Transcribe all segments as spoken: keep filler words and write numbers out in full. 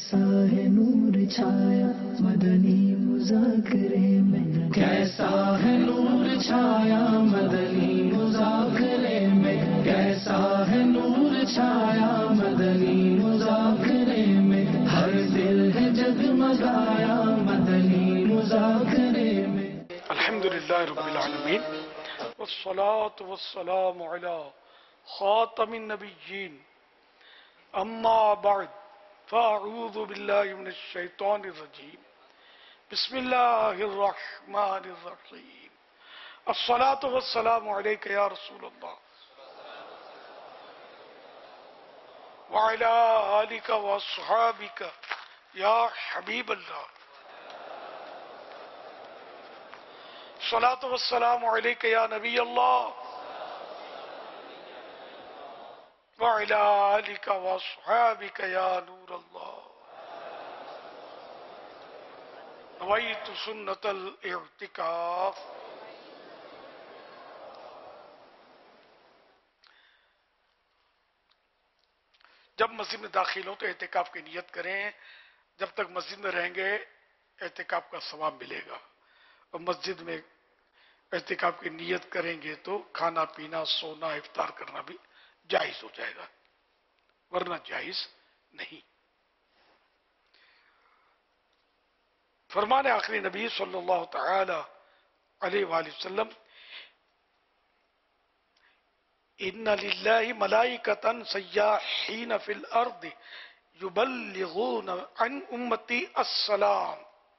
کیسا ہے نور چھایا مدنی مذاکرے میں، کیسا ہے نور چھایا مدنی مذاکرے میں، کیسا ہے نور چھایا مدنی مذاکرے میں، ہر دل ہے جگمگایا مدنی مذاکرے میں۔ الحمدللہ رب العالمین والصلاة والسلام علی خاتم النبیین، اما بعد فاعوذ باللہ من الشیطان الرجیم، بسم اللہ الرحمن الرحیم، الصلاة والسلام علیک یا رسول اللہ وعلی آلک واصحابک یا حبیب اللہ، الصلاة والسلام علیک یا نبی اللہ وعلی آلک واصحابک یا نور اللہ، نویت سنت الاعتکاف۔ جب مسجد میں داخل ہوں تو اعتکاف کی نیت کریں، جب تک مسجد میں رہیں گے اعتکاف کا ثواب ملے گا، اور مسجد میں اعتکاف کی نیت کریں گے تو کھانا پینا سونا افطار کرنا بھی جائز ہو جائے گا، ورنہ جائز نہیں۔ فرمان آخری نبی صلی اللہ تعالی علیہ وآلہ وسلم، ان للہ ملائکۃ سیاحین فی الارض یبلغون عن امتی السلام۔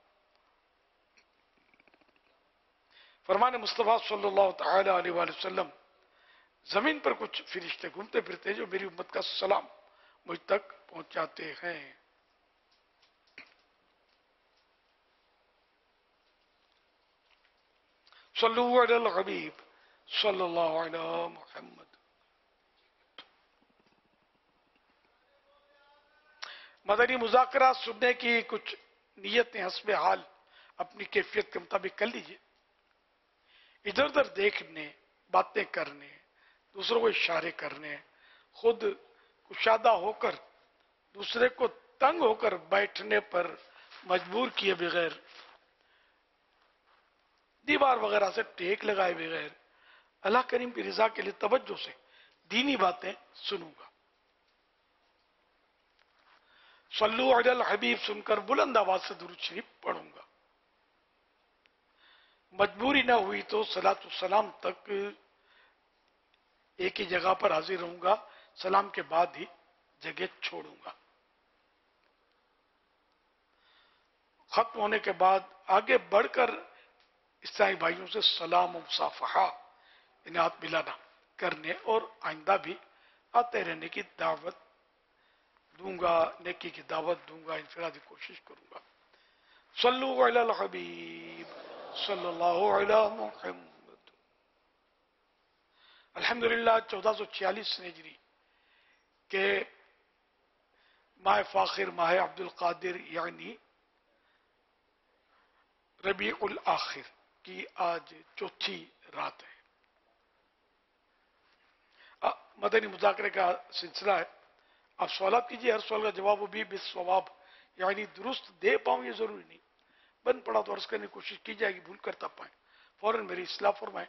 فرمان مصطفیٰ صلی اللہ تعالی علیہ وآلہ وسلم، زمین پر کچھ فرشتے گھومتے پھرتے جو میری امت کا سلام مجھ تک پہنچاتے ہیں۔ صلو علی الحبیب صلی اللہ علیہ محمد۔ مدنی مذاکرات سننے کی کچھ نیتیں حسب حال اپنی کیفیت کے مطابق کر لیجئے۔ ادھر ادھر دیکھنے، باتیں کرنے، دوسروں کو اشارے کرنے، خود کشادہ ہو کر دوسرے کو تنگ ہو کر بیٹھنے پر مجبور کیے بغیر، دیوار وغیرہ سے ٹیک لگائے بغیر، اللہ کریم کی رضا کے لیے توجہ سے دینی باتیں سنوں گا۔ صلو علی الحبیب سن کر بلند آواز سے درود شریف پڑھوں گا۔ مجبوری نہ ہوئی تو صلاۃ السلام تک ایک ہی جگہ پر حاضر رہوں گا، سلام کے بعد ہی جگہ چھوڑوں گا۔ ختم ہونے کے بعد آگے بڑھ کر عیسائی بھائیوں سے سلام و مصافحہ انہیں ہاتھ ملانا کرنے اور آئندہ بھی آتے رہنے کی دعوت دوں گا، نیکی کی دعوت دوں گا، انفرادی کوشش کروں گا۔ صلو علی الحبیب صلی اللہ علیہ محمد۔ الحمدللہ چودہ سو چھیالیس ہجری کے ماہ فاخر ماہ عبد القادر یعنی ربیع الاخر کی آج چوتھی رات ہے۔ مدنی مذاکرے کا سلسلہ ہے، آپ سوالات کیجئے، ہر سوال کا جواب بھی بالصواب یعنی درست دے پاؤں یہ ضروری نہیں، بند پڑا تو عرض کرنے کی کوشش کی جائے گی، بھول کرتا پائیں فوراً میری اصلاح فرمائیں،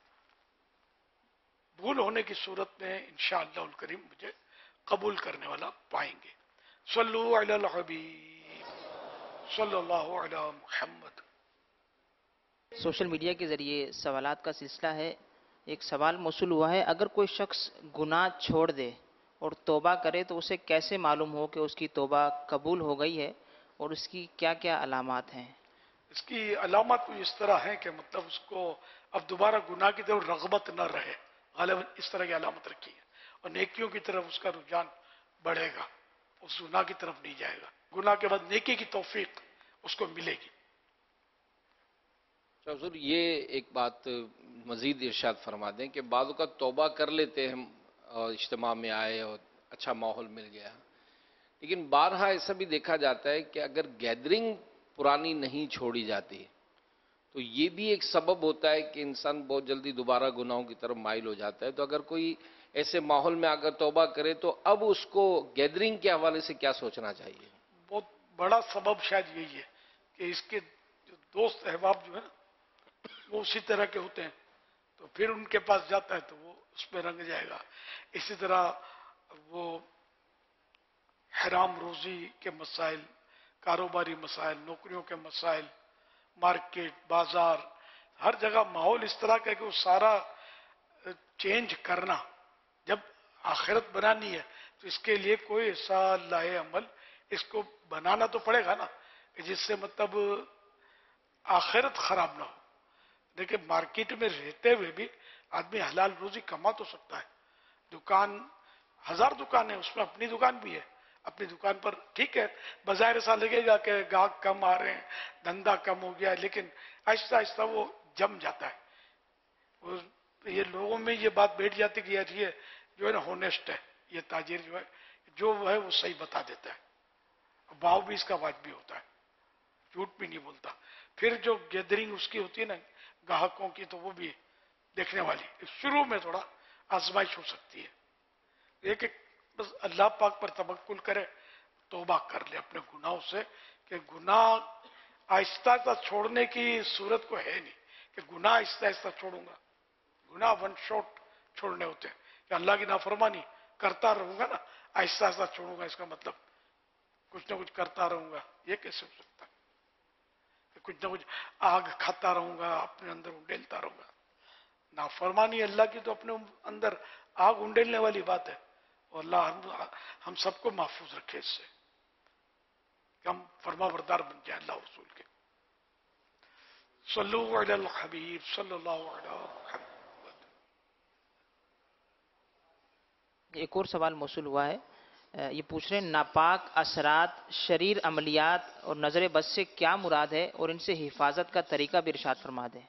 بھول ہونے کی صورت میں انشاءاللہ الکریم مجھے قبول کرنے والا پائیں گے۔ صلو علی الحبیب صلی اللہ علی محمد۔ سوشل میڈیا کے ذریعے سوالات کا سلسلہ ہے۔ ایک سوال موصول ہوا ہے، اگر کوئی شخص گناہ چھوڑ دے اور توبہ کرے تو اسے کیسے معلوم ہو کہ اس کی توبہ قبول ہو گئی ہے اور اس کی کیا کیا علامات ہیں؟ اس کی علامات کچھ اس طرح ہیں کہ مطلب اس کو اب دوبارہ گناہ کی طرف رغبت نہ رہے، غالباً اس طرح کی علامت رکھی ہے، اور نیکیوں کی طرف اس کا رجحان بڑھے گا، اس گناہ کی طرف نہیں جائے گا، گناہ کے بعد نیکی کی توفیق اس کو ملے گی۔ حضور یہ ایک بات مزید ارشاد فرما دیں کہ بعض اوقات توبہ کر لیتے ہیں اور اجتماع میں آئے اور اچھا ماحول مل گیا، لیکن بارہا ایسا بھی دیکھا جاتا ہے کہ اگر گیدرنگ پرانی نہیں چھوڑی جاتی تو یہ بھی ایک سبب ہوتا ہے کہ انسان بہت جلدی دوبارہ گناہوں کی طرف مائل ہو جاتا ہے۔ تو اگر کوئی ایسے ماحول میں اگر توبہ کرے تو اب اس کو گیدرنگ کے حوالے سے کیا سوچنا چاہیے؟ بہت بڑا سبب شاید یہی ہے کہ اس کے جو دوست احباب جو ہے نا وہ اسی طرح کے ہوتے ہیں، تو پھر ان کے پاس جاتا ہے تو وہ اس میں رنگ جائے گا. اسی طرح وہ حرام روزی کے مسائل، کاروباری مسائل، نوکریوں کے مسائل، مارکیٹ، بازار، ہر جگہ ماحول اس طرح کا ہے کہ وہ سارا چینج کرنا، جب آخرت بنانی ہے تو اس کے لیے کوئی ایسا لاہے عمل اس کو بنانا تو پڑے گا نا کہ جس سے مطلب آخرت خراب نہ ہو. دیکھیں مارکیٹ میں رہتے ہوئے بھی آدمی حلال روزی کما تو سکتا ہے. دکان ہزار دکان ہے، اس میں اپنی دکان بھی ہے، اپنی دکان پر ٹھیک ہے بظاہر ایسا لگے گا کہ گاہک کم آ رہے ہیں، دھندا کم ہو گیا ہے، لیکن آہستہ آہستہ وہ جم جاتا ہے. یہ لوگوں میں یہ بات بیٹھ جاتی کہ یار یہ جو ہے نا ہونیسٹ ہے، یہ تاجر جو ہے جو وہ ہے وہ صحیح بتا دیتا ہے، بھاؤ بھی اس کا واجبی ہوتا ہے، جھوٹ بھی نہیں بولتا. پھر جو گیدرنگ اس کی ہوتی ہے نا گاہکوں کی تو وہ بھی دیکھنے والی. شروع میں تھوڑا آزمائش ہو سکتی ہے، ایک ایک بس اللہ پاک پر توکل کرے، توبہ کر لے اپنے گناہوں سے، کہ گناہ آہستہ آہستہ چھوڑنے کی صورت کو ہے نہیں کہ گناہ آہستہ آہستہ چھوڑوں گا. گناہ ون شاٹ چھوڑنے ہوتے ہیں کہ اللہ کی نافرمانی کرتا رہوں گا نا آہستہ آہستہ چھوڑوں گا، اس کا مطلب کچھ نہ کچھ کرتا رہوں گا، یہ کیسے ہو سکتا ہے؟ کچھ نہ کچھ آگ کھاتا رہوں گا، اپنے اندر انڈیلتا رہوں گا. نافرمانی اللہ کی تو اپنے اندر آگ انڈیلنے والی بات ہے، اور اللہ ہم سب کو محفوظ رکھے اس سے کہ ہم فرما بردار بن جائیں اللہ رسول کے. صلو علی الحبیب صلی اللہ علیہ وسلم. ایک اور سوال موصول ہوا ہے، یہ پوچھ رہے ہیں ناپاک اثرات، شریر عملیات اور نظر بد سے کیا مراد ہے، اور ان سے حفاظت کا طریقہ بھی ارشاد فرما دیں.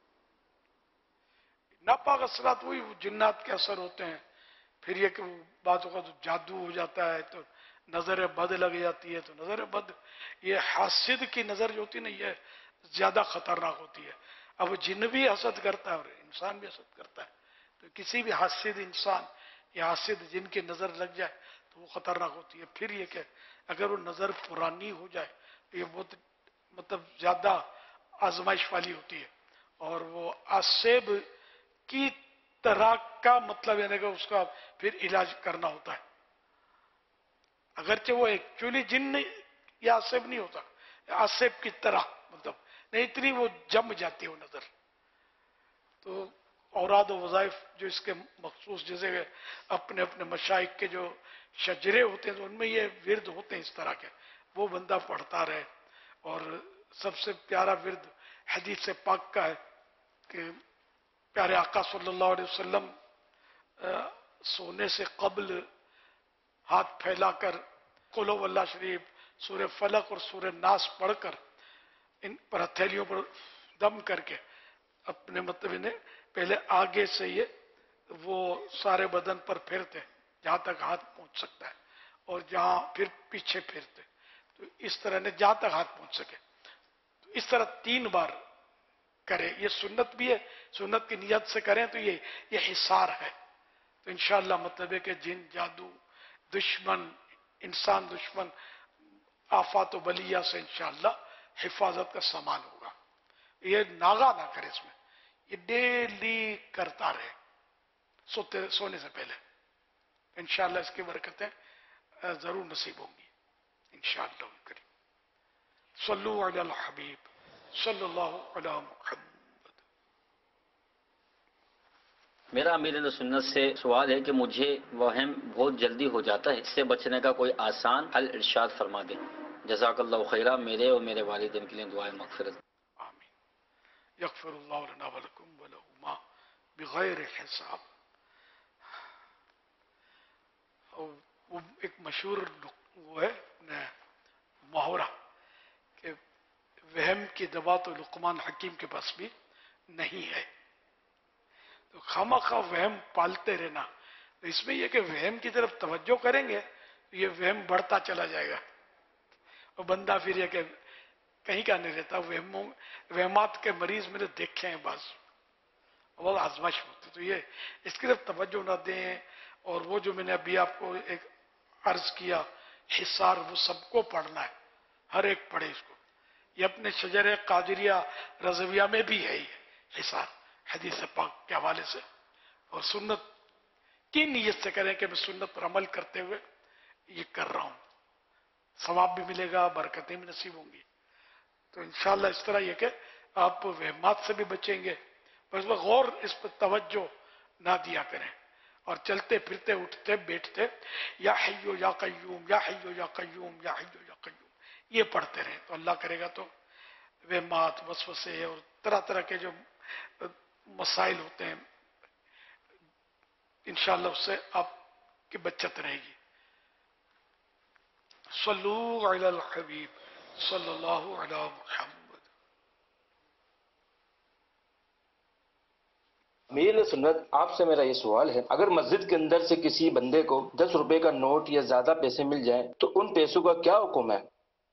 ناپاک اثرات وہی جنات کے اثر ہوتے ہیں، پھر یہ کہ باتوں کا تو جادو ہو جاتا ہے تو نظر بد لگ جاتی ہے. تو نظر بد یہ حاسد کی نظر جو ہوتی ہے نا یہ زیادہ خطرناک ہوتی ہے. اب وہ جن بھی حسد کرتا ہے اور انسان بھی حسد کرتا ہے، تو کسی بھی حاسد انسان یا حاسد جن کی نظر لگ جائے تو وہ خطرناک ہوتی ہے. پھر یہ کہ اگر وہ نظر پرانی ہو جائے تو یہ بہت مطلب زیادہ آزمائش والی ہوتی ہے، اور وہ آسیب کی طرح کا مطلب یعنی کہ اس کا پھر علاج کرنا ہوتا ہے. اگرچہ وہ ایکچولی جن یا آسیب نہیں ہوتا، آسیب کی طرح مطلب نہیں، اتنی وہ جم جاتی ہے وہ نظر. تو اوراد و وظائف جو اس کے مخصوص جیسے کہ اپنے اپنے مشائق کے جو شجرے ہوتے ہیں تو ان میں یہ ورد ہوتے ہیں اس طرح کے، وہ بندہ پڑھتا رہے. اور سب سے پیارا ورد حدیث پاک کا ہے کہ پیارے آقا صلی اللہ علیہ وسلم سونے سے قبل ہاتھ پھیلا کر قل هو اللہ شریف، سورہ فلق اور سورہ ناس پڑھ کر ان پر ہتھیلیوں پر دم کر کے اپنے مطلب انہیں پہلے آگے سے یہ وہ سارے بدن پر پھیرتے جہاں تک ہاتھ پہنچ سکتا ہے، اور جہاں پھر پیچھے پھیرتے، تو اس طرح نے جہاں تک ہاتھ پہنچ سکے تو اس طرح تین بار کرے. یہ سنت بھی ہے، سنت کی نیت سے کریں تو یہ یہ حصار ہے. تو انشاءاللہ مطلب ہے کہ جن، جادو، دشمن، انسان دشمن، آفات و بلیہ سے انشاءاللہ حفاظت کا سامان ہوگا. یہ ناغا نہ کرے، اس میں یہ ڈیلی کرتا رہے سوتے سونے سے پہلے. انشاءاللہ اس کی برکتیں ضرور نصیب ہوں گی انشاءاللہ کریم. صلو علی الحبیب صلی اللہ علی محمد. میرا امیر سنت سے سوال ہے کہ مجھے وہم بہت جلدی ہو جاتا ہے، اس سے بچنے کا کوئی آسان حل ارشاد فرما دیں. جزاک اللہ خیرہ. میرے اور میرے والدین کے لیے دعائیں مغفرت. آمین. یغفر اللہ لنا ولکم ولہما بغیر حساب. وہ ایک مشہور وہ ہے محاورہ کہ وہم کی دوا تو لقمان حکیم کے پاس بھی نہیں ہے. تو خواہ خواہ وہم پالتے رہنا. اس میں یہ کہ وہم کی طرف توجہ کریں گے تو یہ وہم بڑھتا چلا جائے گا، اور بندہ پھر یہ کہ کہیں کا نہیں رہتا. وہموں وہمات کے مریض میں نے دیکھے ہیں بعض، بہت آزمائش ہوتی. تو یہ اس کی طرف توجہ نہ دیں. اور وہ جو میں نے ابھی آپ کو ایک عرض کیا حصار وہ سب کو پڑھنا ہے، ہر ایک پڑھے اس کو. یہ اپنے شجر قادریہ رضویہ میں بھی ہے یہ حصار، حدیث پاک کے حوالے سے. اور سنت کی نیت سے کریں کہ میں سنت پر عمل کرتے ہوئے یہ کر رہا ہوں، ثواب بھی ملے گا، برکتیں بھی نصیب ہوں گی. تو انشاءاللہ اس طرح یہ کہ آپ وہمات سے بھی بچیں گے، پر اس وقت غور اس پر توجہ نہ دیا کریں، اور چلتے پھرتے اٹھتے بیٹھتے یا حیو یا قیوم یا حیو یا قیوم یا حیو یا قیوم یہ پڑھتے رہیں. تو اللہ کرے گا تو وہمات، وسوسے اور طرح طرح کے جو مسائل ہوتے ہیں انشاءاللہ اس سے آپ کی بچت رہے گی. صلو علی الحبیب صلی اللہ علی محمد. امیر سنت، آپ سے میرا یہ سوال ہے، اگر مسجد کے اندر سے کسی بندے کو دس روپے کا نوٹ یا زیادہ پیسے مل جائیں تو ان پیسوں کا کیا حکم ہے؟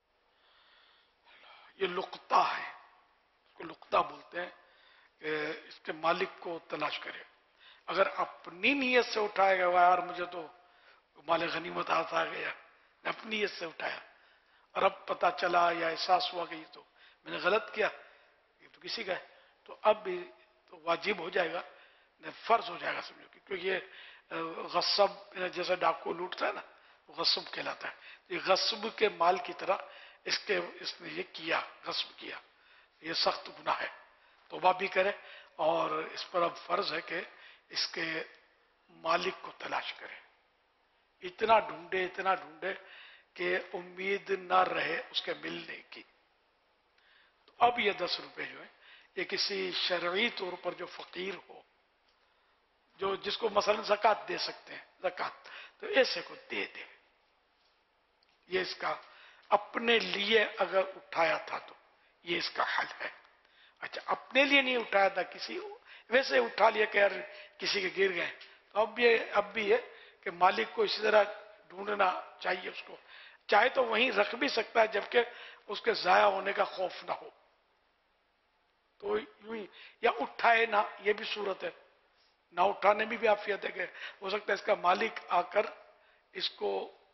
یہ لقطہ ہے، اس کو لقطہ بولتے ہیں، کہ اس کے مالک کو تلاش کرے. اگر اپنی نیت سے اٹھائے گا، یار مجھے تو مال غنیمت ہاتھ آ گیا، میں اپنی نیت سے اٹھایا، اور اب پتا چلا یا احساس ہوا کہ یہ تو میں نے غلط کیا، یہ تو کسی کا ہے، تو اب بھی تو واجب ہو جائے گا، فرض ہو جائے گا سمجھو. کیونکہ یہ غصب جیسے ڈاکو لوٹتا ہے نا، وہ غصب کہلاتا ہے. یہ غصب کے مال کی طرح اس کے اس نے یہ کیا، غصب کیا، یہ سخت گناہ ہے. توبہ بھی کرے، اور اس پر اب فرض ہے کہ اس کے مالک کو تلاش کرے. اتنا ڈھونڈے اتنا ڈھونڈے کہ امید نہ رہے اس کے ملنے کی. تو اب یہ دس روپے جو ہے یہ کسی شرعی طور پر جو فقیر ہو، جو جس کو مثلا زکوٰۃ دے سکتے ہیں، زکوٰۃ، تو ایسے کو دے دے. یہ اس کا اپنے لیے اگر اٹھایا تھا تو یہ اس کا حل ہے. اچھا اپنے لیے نہیں اٹھایا تھا، کسی ویسے اٹھا لیا کہ یار کسی کے گر گئے، تو اب یہ اب بھی ہے کہ مالک کو اسی طرح ڈھونڈنا چاہیے. اس کو چاہے تو وہیں رکھ بھی سکتا ہے جبکہ اس کے ضائع ہونے کا خوف نہ ہو، تو یوں ہی، یا اٹھائے نہ، یہ بھی صورت ہے. نہ اٹھانے میں بھی عافیت ہے کہ ہو سکتا ہے اس کا مالک آ کر اس کو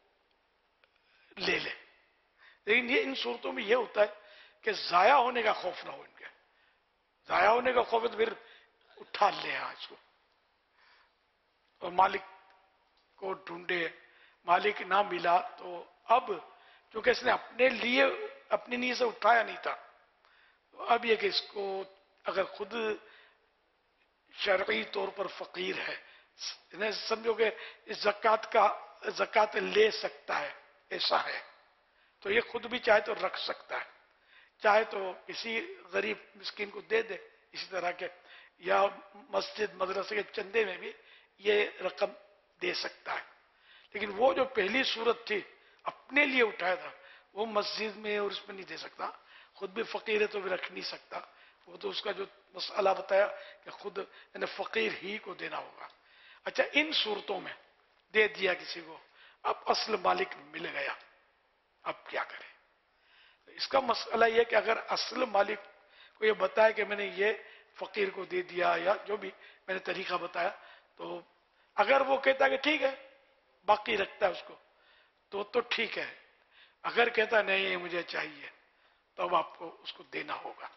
لے لے. لیکن یہ ان صورتوں میں یہ ہوتا ہے کہ ضائع ہونے کا خوف نہ ہو. ان کے ضائع ہونے کا خوف ہے تو پھر اٹھا لے اس کو، اور مالک کو ڈھونڈے. مالک نہ ملا تو اب چونکہ اس نے اپنے لیے اپنی نیت سے اٹھایا نہیں تھا، تو اب یہ کہ اس کو اگر خود شرعی طور پر فقیر ہے، سمجھو کہ اس زکوٰۃ کا زکوٰۃ لے سکتا ہے، ایسا ہے، تو یہ خود بھی چاہے تو رکھ سکتا ہے، چاہے تو کسی غریب مسکین کو دے دے اسی طرح کے، یا مسجد مدرسے کے چندے میں بھی یہ رقم دے سکتا ہے. لیکن وہ جو پہلی صورت تھی اپنے لیے اٹھایا تھا، وہ مسجد میں اور اس میں نہیں دے سکتا. خود بھی فقیر ہے تو بھی رکھ نہیں سکتا. وہ تو اس کا جو مسئلہ بتایا کہ خود یعنی فقیر ہی کو دینا ہوگا. اچھا ان صورتوں میں دے دیا کسی کو، اب اصل مالک مل گیا، اب کیا کرے؟ اس کا مسئلہ یہ کہ اگر اصل مالک کو یہ بتایا کہ میں نے یہ فقیر کو دے دیا یا جو بھی میں نے طریقہ بتایا، تو اگر وہ کہتا ہے کہ ٹھیک ہے باقی رکھتا ہے اس کو تو تو ٹھیک ہے. اگر کہتا نہیں مجھے چاہیے تو اب آپ کو اس کو دینا ہوگا.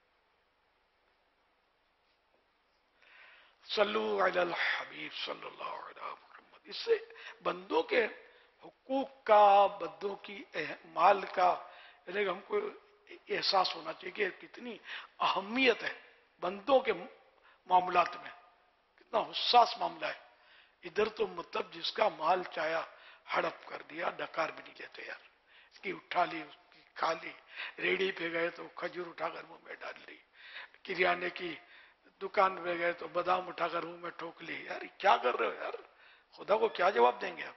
صلو علی الحبیب صلی اللہ علیہ محمد. اس سے بندوں کے حقوق کا، بندوں کی مال کا یعنی ہم کو احساس ہونا چاہیے کہ کتنی اہمیت ہے بندوں کے معاملات میں، کتنا حساس معاملہ ہے. ادھر تو مطلب جس کا مال چاہیا ہڑپ کر دیا، ڈکار بھی نہیں لیتے یار، اس کی اٹھا لی، اس کی کھا لی. ریڑھی پہ گئے تو کھجور اٹھا کر منہ میں ڈال لی، کریانے کی دکان پہ گئے تو بادام اٹھا کر منہ میں ٹھوک لی. یار کیا کر رہے ہو یار؟ خدا کو کیا جواب دیں گے آپ؟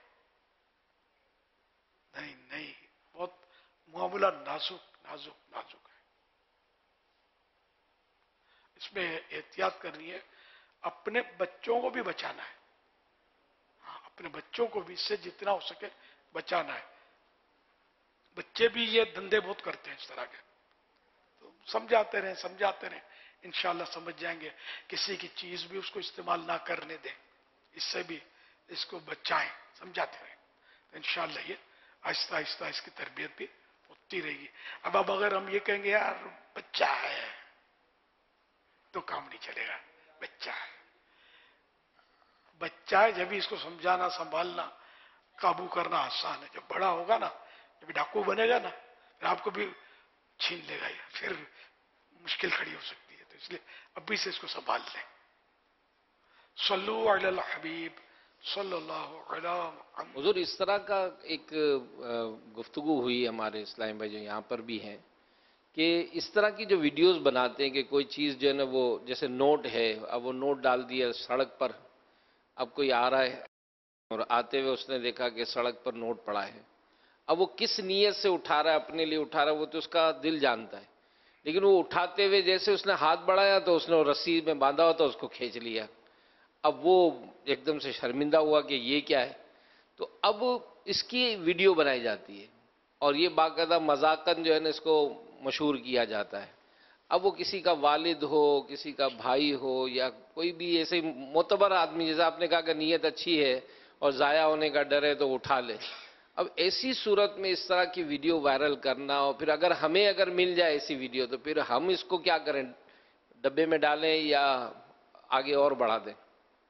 نہیں نہیں، بہت معاملہ نازک نازک نازک ہے. اس میں احتیاط کرنی ہے، اپنے بچوں کو بھی بچانا ہے. اپنے بچوں کو بھی اس سے جتنا ہو سکے بچانا ہے. بچے بھی یہ دندے بہت کرتے ہیں اس طرح کے، تو سمجھاتے رہیں سمجھاتے رہیں، انشاءاللہ سمجھ جائیں گے. کسی کی چیز بھی اس کو استعمال نہ کرنے دیں، اس سے بھی اس کو بچائیں، سمجھاتے رہیں، تو انشاءاللہ یہ آہستہ آہستہ اس کی تربیت بھی ہوتی رہے گی. اب اب اگر ہم یہ کہیں گے یار بچہ ہے تو کام نہیں چلے گا. بچہ ہے بچہ ہے جب اس کو سمجھانا سنبھالنا قابو کرنا آسان ہے. جب بڑا ہوگا نا, جب ڈاکو بنے گا نا, پھر آپ کو بھی چھین لے گا, یہ پھر مشکل کھڑی ہو سکتی ہے. تو اس لیے ابھی سے اس کو سنبھال لیں. صلو علی الحبیب صلی اللہ علیہ وسلم. حضور اس طرح کا ایک گفتگو ہوئی ہمارے اسلامی بھائی جو یہاں پر بھی ہیں کہ اس طرح کی جو ویڈیوز بناتے ہیں کہ کوئی چیز جو ہے نا وہ جیسے نوٹ ہے, اب وہ نوٹ ڈال دیا سڑک پر, اب کوئی آ رہا ہے اور آتے ہوئے اس نے دیکھا کہ سڑک پر نوٹ پڑا ہے. اب وہ کس نیت سے اٹھا رہا ہے, اپنے لیے اٹھا رہا ہے, وہ تو اس کا دل جانتا ہے, لیکن وہ اٹھاتے ہوئے جیسے اس نے ہاتھ بڑھایا تو اس نے رسی میں باندھا ہوا تو اس کو کھینچ لیا. اب وہ ایک دم سے شرمندہ ہوا کہ یہ کیا ہے, تو اب اس کی ویڈیو بنائی جاتی ہے اور یہ باقاعدہ مذاقاً جو ہے نا اس کو مشہور کیا جاتا ہے. اب وہ کسی کا والد ہو, کسی کا بھائی ہو, یا کوئی بھی ایسے معتبر آدمی, جیسے آپ نے کہا کہ نیت اچھی ہے اور ضائع ہونے کا ڈر ہے تو اٹھا لے. اب ایسی صورت میں اس طرح کی ویڈیو وائرل کرنا, اور پھر اگر ہمیں اگر مل جائے ایسی ویڈیو تو پھر ہم اس کو کیا کریں, ڈبے میں ڈالیں یا آگے اور بڑھا دیں؟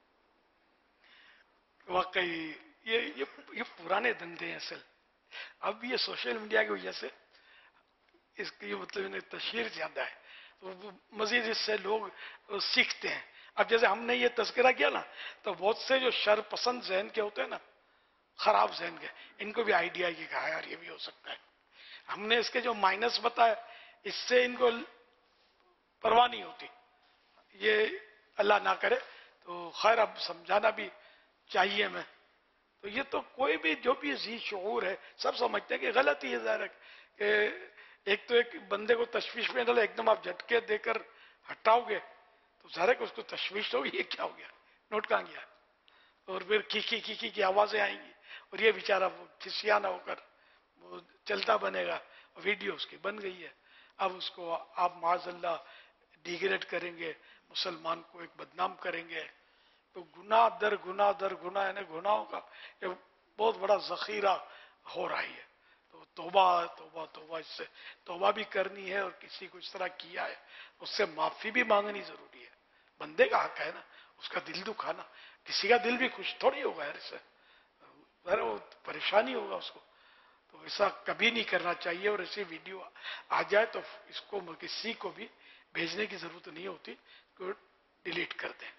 واقعی یہ یہ یہ پرانے دندے ہیں اصل. اب یہ سوشل میڈیا کی وجہ سے اس کی مطلب تشہیر زیادہ ہے, تو مزید اس سے لوگ سیکھتے ہیں. اب جیسے ہم نے یہ تذکرہ کیا نا, تو بہت سے جو شر پسند ذہن کے ہوتے ہیں نا, خراب ذہن کے, ان کو بھی آئیڈیا یہ کہا یار یہ بھی ہو سکتا ہے. ہم نے اس کے جو مائنس بتایا, اس سے ان کو پرواہ نہیں ہوتی. یہ اللہ نہ کرے تو خیر, اب سمجھانا بھی چاہیے ہمیں. تو یہ تو کوئی بھی جو بھی ذی شعور ہے سب سمجھتے ہیں کہ غلط ہی ہے. ظاہر ہے کہ ایک تو ایک بندے کو تشویش میں ڈالے, ایک دم آپ جھٹکے دے کر ہٹاؤ گے تو ظاہر ہے کہ اس کو تشویش ہوگی, یہ کیا ہو گیا, نوٹ کہاں گیا, اور پھر کھیکی کھیکی کی آوازیں آئیں گی, اور یہ بیچارہ کھسیانہ ہو کر وہ چلتا بنے گا. ویڈیو اس کی بن گئی ہے. اب اس کو آپ معاذ اللہ ڈیگریڈ کریں گے, مسلمان کو ایک بدنام کریں گے, تو گناہ در گناہ در گناہ, یعنی گناہوں کا یہ بہت بڑا ذخیرہ ہو رہی ہے. تو توبہ توبہ توبہ, اس سے توبہ بھی کرنی ہے, اور کسی کو اس طرح کیا ہے اس سے معافی بھی مانگنی ضروری ہے. بندے کا حق ہے نا, اس کا دل دکھانا, کسی کا دل بھی خوش تھوڑی ہوگا یار اس سے, وہ پریشانی ہوگا اس کو. تو ایسا کبھی نہیں کرنا چاہیے. اور ایسی ویڈیو آ جائے تو اس کو کسی کو بھی بھیجنے کی ضرورت نہیں ہوتی, کہ ڈیلیٹ کر دیں,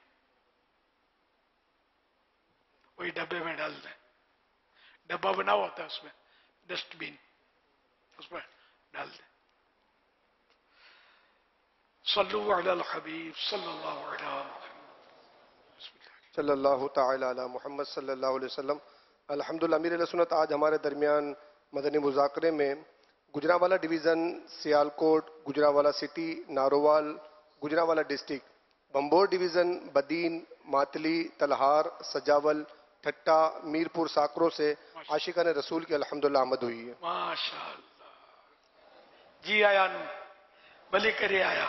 وہی ڈبے میں ڈال دیں. ڈبہ بنا ہوا ہوتا ہے اس میں, ڈسٹ بین, اس میں ڈال دیں. صلو علی الحبیب صلی اللہ علیہ صلی اللہ تعالی علی محمد صلی اللہ علیہ وسلم. الحمدللہ امیر اہل سنت آج ہمارے درمیان مدنی مذاکرے میں Gujranwala division, Sialkot, Gujranwala city, Narowal, Gujranwala district, Bhambore division, Badin, Matli, Talhar, Sujawal, Thatta, Mirpur Sakro سے عاشقان رسول کی الحمدللہ آمد ہوئی ہے. ماشاءاللہ. جی آیا نو بلی کرے آیا,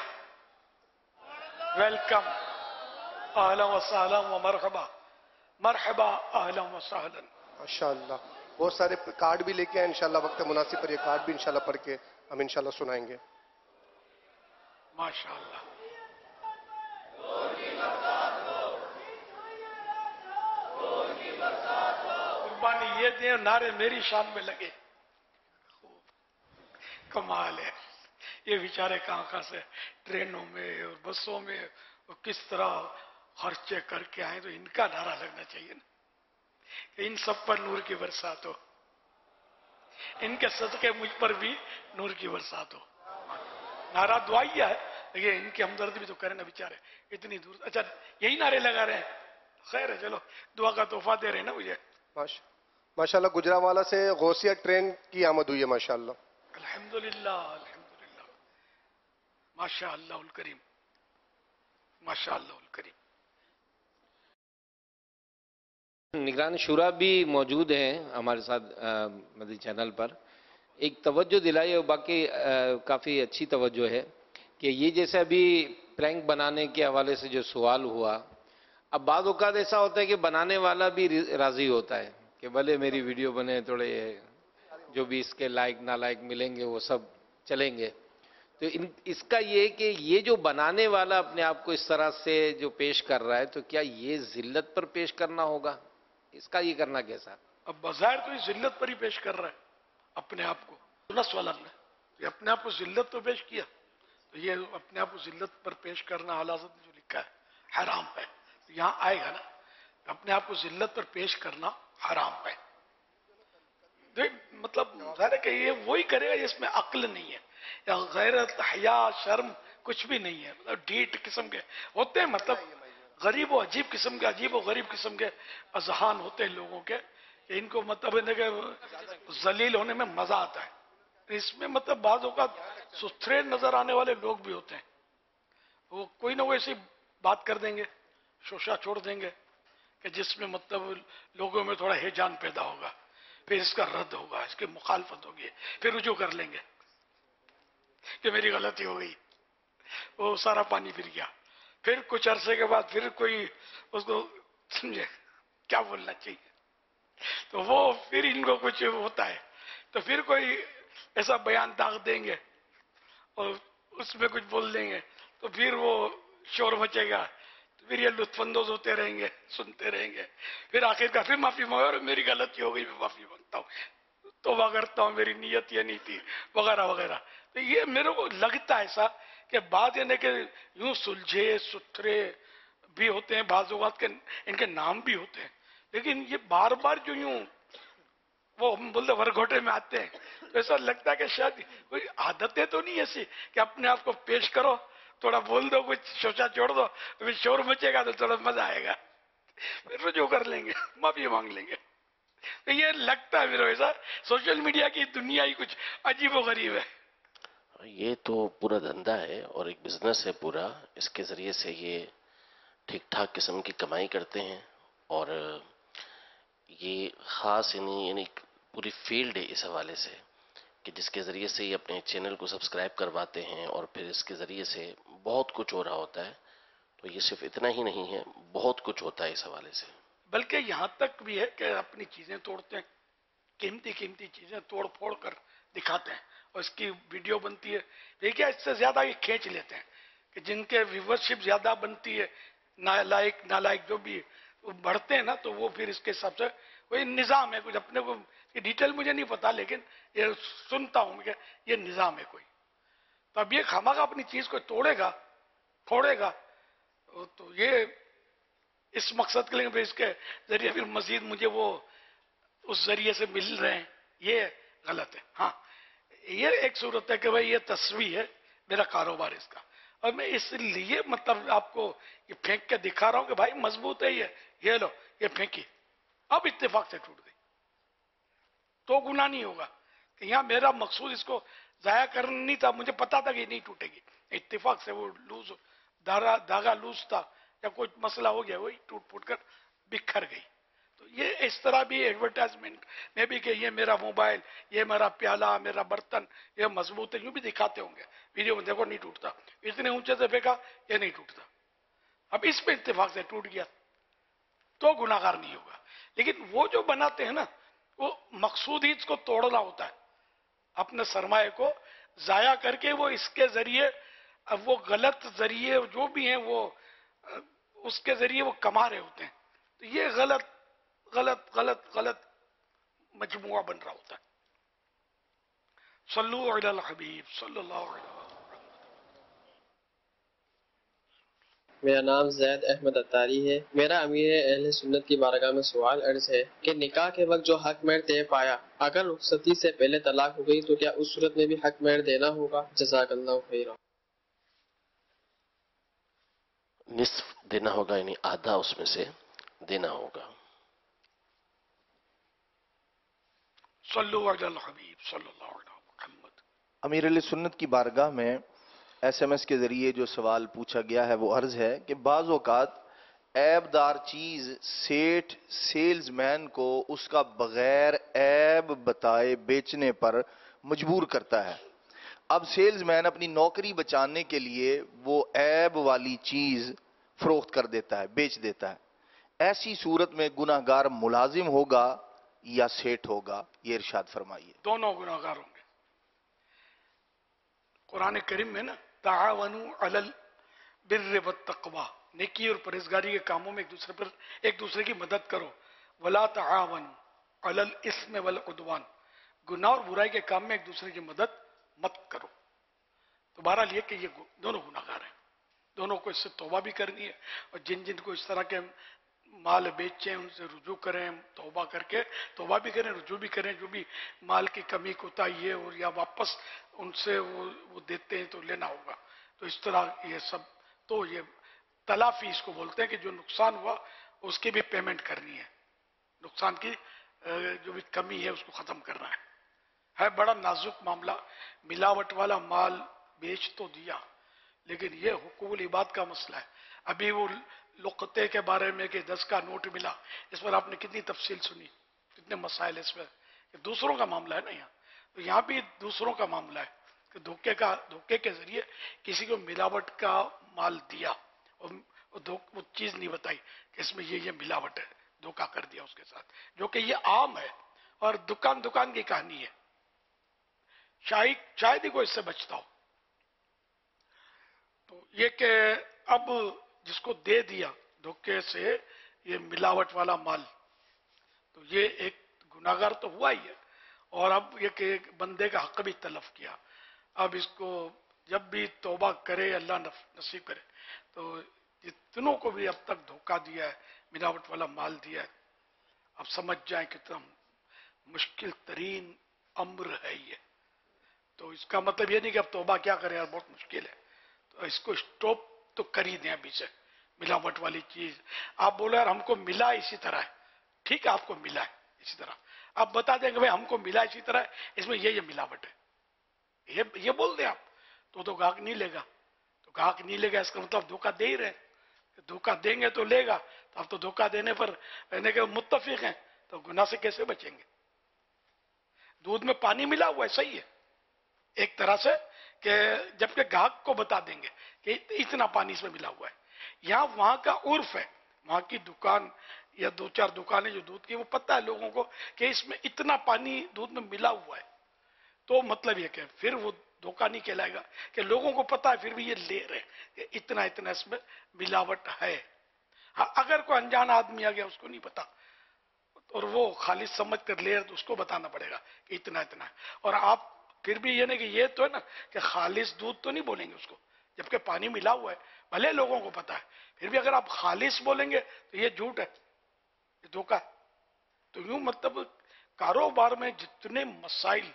ویلکم, اہلا و سہلا و مرحبا, مرحبا اہلا و سہلا. ماشاءاللہ بہت سارے کارڈ بھی لے کے آئے, انشاءاللہ وقت مناسب پر یہ کارڈ بھی انشاءاللہ پڑھ کے ہم انشاءاللہ سنائیں گے. ماشاءاللہ. قربانی یہ دیں, نعرے میری شان میں لگے. کمال ہے. یہ بیچارے کہاں کہاں سے ٹرینوں میں اور بسوں میں اور کس طرح خرچے کر کے آئے, تو ان کا نعرہ لگنا چاہیے نا, کہ ان سب پر نور کی برسات ہو, ان کے صدقے مجھ پر بھی نور کی برسات ہو. نعرہ دعائیہ ہے, لیکن ان کی ہمدردی بھی تو کریں نا بیچارے, اتنی دور. اچھا یہی نعرے لگا رہے ہیں, خیر ہے, چلو دعا کا تحفہ دے رہے ہیں نا مجھے. ماشاءاللہ گجرانوالہ سے غوثیہ ٹرین کی آمد ہوئی ہے ماشاءاللہ. الحمدللہ الحمدللہ. ماشاءاللہ الکریم, ماشاءاللہ الکریم. نگران شورا بھی موجود ہیں ہمارے ساتھ مدنی چینل پر. ایک توجہ دلائی, اور باقی کافی اچھی توجہ ہے کہ یہ جیسے ابھی پرینک بنانے کے حوالے سے جو سوال ہوا, اب بعض اوقات ایسا ہوتا ہے کہ بنانے والا بھی راضی ہوتا ہے کہ بھلے میری ویڈیو بنے, تھوڑے جو بھی اس کے لائق نالائق ملیں گے وہ سب چلیں گے. تو ان اس کا یہ کہ یہ جو بنانے والا اپنے آپ کو اس طرح سے جو پیش کر رہا ہے تو کیا یہ ذلت پر پیش کرنا ہوگا؟ اس کا یہ کرنا کیسا؟ اب بظاہر تو یہ ذلت پر ہی پیش کر رہا ہے اپنے آپ کو. نس والا نے یہ اپنے آپ کو ذلت تو پیش کیا، تو یہ اپنے آپ کو ذلت پر پیش کرنا اعلیٰ حضرت نے جو لکھا ہے حرام ہے. تو یہاں آئے گا نا اپنے آپ کو ذلت پر پیش کرنا حرام ہے. مطلب ظاہر ہے کہ یہ وہی کرے گا جس میں عقل نہیں ہے، یا غیرت حیا شرم کچھ بھی نہیں ہے. مطلب ڈیٹ قسم کے ہوتے ہیں، مطلب غریب و عجیب قسم کے عجیب و غریب قسم کے اذہان ہوتے ہیں لوگوں کے کہ ان کو مطلب کہ ذلیل ہونے میں مزہ آتا ہے. اس میں مطلب بعض اوقات ستھرے نظر آنے والے لوگ بھی ہوتے ہیں، وہ کوئی نہ کوئی ایسی بات کر دیں گے، شوشہ چھوڑ دیں گے کہ جس میں مطلب لوگوں میں تھوڑا ہیجان پیدا ہوگا، پھر اس کا رد ہوگا، اس کی مخالفت ہوگی، پھر رجوع کر لیں گے کہ میری غلطی ہو گئی، وہ سارا پانی پھر گیا. پھر کچھ عرصے کے بعد پھر کوئی اس کو سمجھے کیا بولنا چاہیے، تو وہ پھر ان کو کچھ ہوتا ہے تو پھر کوئی ایسا بیان داغ دیں گے اور اس میں کچھ بول دیں گے تو پھر وہ شور مچے گا، تو پھر یہ لطف اندوز ہوتے رہیں گے، سنتے رہیں گے. پھر آخر کا پھر معافی مانگو، میری غلطی ہو گئی میں معافی مانگتا ہوں، توبہ کرتا ہوں، میری نیت یہ نہیں تھی وغیرہ وغیرہ. تو یہ میرے کو لگتا ہے ایسا کہ بعض یعنی کہ یوں سلجھے ستھرے بھی ہوتے ہیں، بعض اوقات کے ان کے نام بھی ہوتے ہیں، لیکن یہ بار بار جو یوں وہ ہم بولتے ورگھوٹے میں آتے ہیں تو ایسا لگتا ہے کہ شاید کوئی عادتیں تو نہیں ایسی کہ اپنے آپ کو پیش کرو، تھوڑا بول دو، کچھ شوچا چھوڑ دو، پھر شور مچے گا تو تھوڑا مزہ آئے گا، پھر رجوع کر لیں گے، معافی مانگ لیں گے. تو یہ لگتا ہے میرے ایسا سوشل میڈیا کی دنیا ہی کچھ عجیب و غریب ہے. یہ تو پورا دھندا ہے اور ایک بزنس ہے پورا. اس کے ذریعے سے یہ ٹھیک ٹھاک قسم کی کمائی کرتے ہیں اور یہ خاص یعنی یعنی پوری فیلڈ ہے اس حوالے سے کہ جس کے ذریعے سے یہ اپنے چینل کو سبسکرائب کرواتے ہیں اور پھر اس کے ذریعے سے بہت کچھ ہو رہا ہوتا ہے. تو یہ صرف اتنا ہی نہیں ہے، بہت کچھ ہوتا ہے اس حوالے سے. بلکہ یہاں تک بھی ہے کہ اپنی چیزیں توڑتے ہیں، قیمتی قیمتی چیزیں توڑ پھوڑ کر دکھاتے ہیں اور اس کی ویڈیو بنتی ہے. دیکھیے اس سے زیادہ یہ کھینچ لیتے ہیں کہ جن کے ویورشپ زیادہ بنتی ہے، نالائق نالائق جو بھی وہ بڑھتے ہیں نا، تو وہ پھر اس کے حساب سے کوئی نظام ہے کچھ اپنے کو ڈیٹیل مجھے نہیں پتا، لیکن یہ سنتا ہوں کہ یہ نظام ہے کوئی. تو اب یہ خامخواہ اپنی چیز کو توڑے گا پھوڑے گا تو یہ اس مقصد کے لیے پھر اس کے ذریعے پھر مزید مجھے وہ اس ذریعے سے مل رہے ہیں، یہ غلط ہے. ہاں یہ ایک صورت ہے کہ بھائی یہ تصویر ہے میرا کاروبار اس کا، اور میں اس لیے مطلب آپ کو یہ پھینک کے دکھا رہا ہوں کہ بھائی مضبوط ہے، یہ یہ لو یہ پھینکی، اب اتفاق سے ٹوٹ گئی تو گناہ نہیں ہوگا کہ یہاں میرا مقصود اس کو ضائع کرنا نہیں تھا، مجھے پتا تھا کہ یہ نہیں ٹوٹے گی، اتفاق سے وہ لوز دھاگا لوز تھا یا کوئی مسئلہ ہو گیا، وہی ٹوٹ پھوٹ کر بکھر گئی. تو یہ اس طرح بھی ایڈورٹائزمنٹ میں بھی کہ یہ میرا موبائل، یہ میرا پیالہ، میرا برتن یہ مضبوط ہے، یوں بھی دکھاتے ہوں گے ویڈیو میں، دیکھو نہیں ٹوٹتا، اتنے اونچے سے پھینکا یہ نہیں ٹوٹتا. اب اس پہ اتفاق سے ٹوٹ گیا تو گناہگار نہیں ہوگا. لیکن وہ جو بناتے ہیں نا وہ مقصود ہی اس کو توڑنا ہوتا ہے، اپنے سرمایہ کو ضائع کر کے وہ اس کے ذریعے اب وہ غلط ذریعے جو بھی ہیں وہ اس کے ذریعے وہ کما رہے ہوتے ہیں. تو یہ غلط غلط غلط غلط مجموعہ بن رہا ہوتا ہے. صلو علی الحبیب صلی اللہ علیہ وسلم. میرا نام زید احمد اتاری ہے. میرا امیر اہل سنت کی بارگاہ میں سوال عرض ہے کہ نکاح کے وقت جو حق مہر طے پایا اگر رخصتی سے پہلے طلاق ہو گئی تو کیا اس صورت میں بھی حق مہر دینا ہوگا؟ جزاک اللہ خیرا. نصف دینا ہوگا، یعنی آدھا اس میں سے دینا ہوگا. صلو علی الحبیب صلی اللہ علیہ محمد. امیر علیہ سنت کی بارگاہ میں ایس ایم ایس کے ذریعے جو سوال پوچھا گیا ہے وہ عرض ہے کہ بعض اوقات عیب دار چیز سیٹھ سیلز مین کو اس کا بغیر عیب بتائے بیچنے پر مجبور کرتا ہے. اب سیلز مین اپنی نوکری بچانے کے لیے وہ عیب والی چیز فروخت کر دیتا ہے، بیچ دیتا ہے. ایسی صورت میں گناہگار ملازم ہوگا یا सेठ होगा, ये इरशाद फरमाइए। दोनों गुनाहगार होंगे। कुरान करीम में ना तावनु अलल बिर्र व तक़वा, नेकी और परहेजगारी के कामों में एक दूसरे पर एक दूसरे की मदद करो। वला तावनु अलल इस्म वल उद्वान, गुनाह और बुराई के काम में एक दूसरे की मदद मत करो। तो बहरहाल ये कि ये दोनों गुनाहगार हैं, दोनों को इससे तौबा भी करनी है, और जिन जिन को इस तरह के माल बेचें उनसे रुजू करें, तौबा करके तौबा भी करें, रुजू भी करें। जो भी माल की कमी कोताही है और या वापस उनसे वो वो देते हैं तो लेना होगा। तो इस तरह ये सब, तो ये तलाफी इसको बोलते हैं कि जो नुकसान हुआ उसकी भी पेमेंट करनी है, नुकसान की जो भी कमी है उसको खत्म करना है। है बड़ा नाजुक मामला, मिलावट वाला माल बेच तो दिया, लेकिन ये हुकूकुल इबाद का मसला है। अभी वो लुक़ते के बारे में कि दस का नोट मिला, इस पर आपने कितनी तफसील सुनी, कितने मसाइल इस पर, ये दूसरों का मामला है ना। यहाँ तो यहाँ भी दूसरों का मामला है कि धोखे का धोखे के जरिए किसी को मिलावट का माल दिया और वो चीज नहीं बताई कि इसमें ये ये मिलावट है, धोखा कर दिया उसके साथ, जो कि ये आम है और दुकान दुकान की कहानी है। शायद शायद ही कोई इससे बचता हो। तो ये कि अब जिसको दे दिया धोखे से ये मिलावट वाला माल, तो ये एक गुनाहगार तो हुआ ही है, और अब ये कि एक बंदे का हक भी तलफ किया। अब इसको जब भी तौबा करे, अल्लाह नसीब करे, तो जितनों को भी अब तक धोखा दिया है, मिलावट वाला माल दिया है, अब समझ जाए कितना मुश्किल तरीन अम्र है ये। तो इसका मतलब ये नहीं कि अब तौबा क्या करें यार, बहुत मुश्किल है, तो इसको स्टॉप तो कर ही दें अभी से। मिलावट वाली चीज आप बोलो यार हमको मिला इसी तरह है, ठीक है आपको मिला है इसी तरह, आप बता देंगे भाई हमको मिला इसी तरह है, इसमें ये ये मिलावट है, ये ये बोल दें आप, तो तो गाहक नहीं लेगा। तो गाहक नहीं लेगा इसका मतलब धोखा दे ही रहे, धोखा देंगे तो लेगा। तो अब तो धोखा देने पर रहने के मुत्तफिक हैं, तो गुनाह से कैसे बचेंगे। दूध में पानी मिला हुआ है, सही है एक तरह से, कि जबकि ग्राहक को बता देंगे कि इतना पानी इसमें मिला हुआ है। यहाँ वहां का उर्फ है, वहां की दुकान या दो चार दुकानें जो दूध की, वो पता है लोगों को कि इसमें इतना पानी दूध में मिला हुआ है। तो मतलब ये कि फिर वो धोखा नहीं कहलाएगा कि लोगों को पता है फिर भी ये ले रहे हैं, इतना इतना इसमें मिलावट है। हाँ, अगर कोई अनजान आदमी आ गया उसको नहीं पता और वो खालिस समझ कर ले, तो उसको बताना पड़ेगा कि इतना इतना है। और आप फिर भी ये नहीं कि ये तो है ना कि खालिस दूध तो नहीं बोलेंगे उसको, जबकि पानी मिला हुआ है, भले लोगों को पता है, फिर भी अगर आप खालिस बोलेंगे तो ये झूठ है, ये धोखा है। तो यूं मतलब कारोबार में जितने मसाइल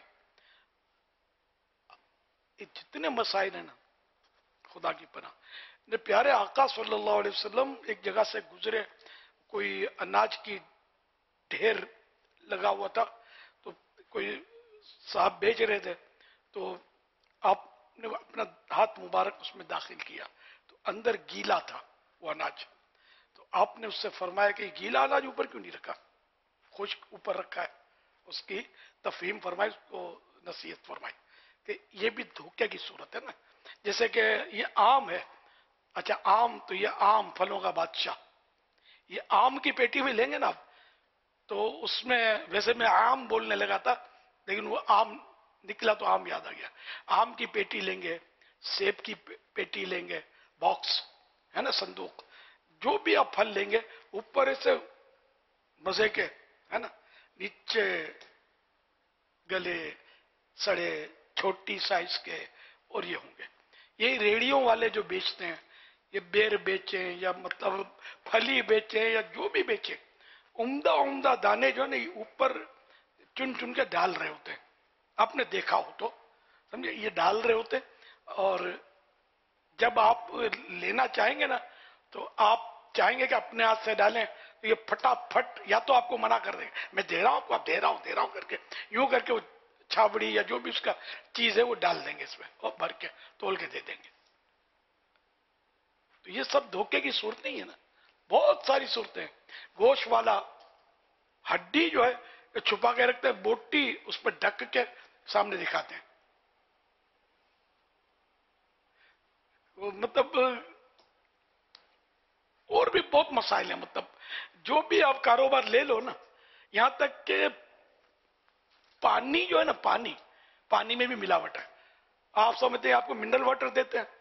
जितने मसाइल है ना, खुदा की पनाह, ने प्यारे आका सल्लल्लाहु अलैहि वसल्लम एक जगह से गुजरे, कोई अनाज की ढेर लगा हुआ था, तो कोई साहब बेच रहे थे, तो आपने अपना हाथ मुबारक उसमें दाखिल किया, तो अंदर गीला था वो अनाज। तो आपने उससे फरमाया कि गीला अनाज ऊपर क्यों नहीं रखा, खुश्क ऊपर रखा है। उसकी तफहीम फरमाई, उसको नसीहत फरमाई कि ये भी धोखे की सूरत है ना। जैसे कि ये आम है, अच्छा आम, तो ये आम फलों का बादशाह, ये आम की पेटी भी लेंगे ना आप, तो उसमें वैसे मैं आम बोलने लगा था, लेकिन वो आम निकला तो आम याद आ गया। आम की पेटी लेंगे, सेब की पेटी लेंगे, बॉक्स है ना, संदूक, जो भी आप फल लेंगे ऊपर से मजे के है ना, नीचे गले सड़े छोटी साइज के, और ये होंगे। ये रेडियो वाले जो बेचते हैं, ये बेर बेचें या मतलब फली बेचें या जो भी बेचें, उम्दा उम्दा दाने जो नहीं ऊपर चुन चुन के डाल रहे होते हैं, आपने देखा हो तो समझे, ये डाल रहे होते। और जब आप लेना चाहेंगे ना, तो आप चाहेंगे कि अपने हाथ से डालें, तो ये फटाफट या तो आपको मना कर देंगे, मैं दे रहा हूं आपको, आप दे रहा हूं दे रहा हूं करके, यूं करके वो छाबड़ी या जो भी उसका चीज है वो डाल देंगे इसमें और भर के तोल के दे देंगे। तो ये सब धोखे की सूरत नहीं है ना, बहुत सारी सूरतें हैं। गोश्त वाला हड्डी जो है छुपा के रखते हैं, बोटी उस पर ढक के सामने दिखाते हैं। वो मतलब और भी बहुत मसाइल है। मतलब जो भी आप कारोबार ले लो ना, یہاں تک کہ پانی جو ہے نا، پانی پانی میں بھی ملاوٹ ہے. آپ سمجھتے ہیں آپ کو منرل واٹر دیتے ہیں،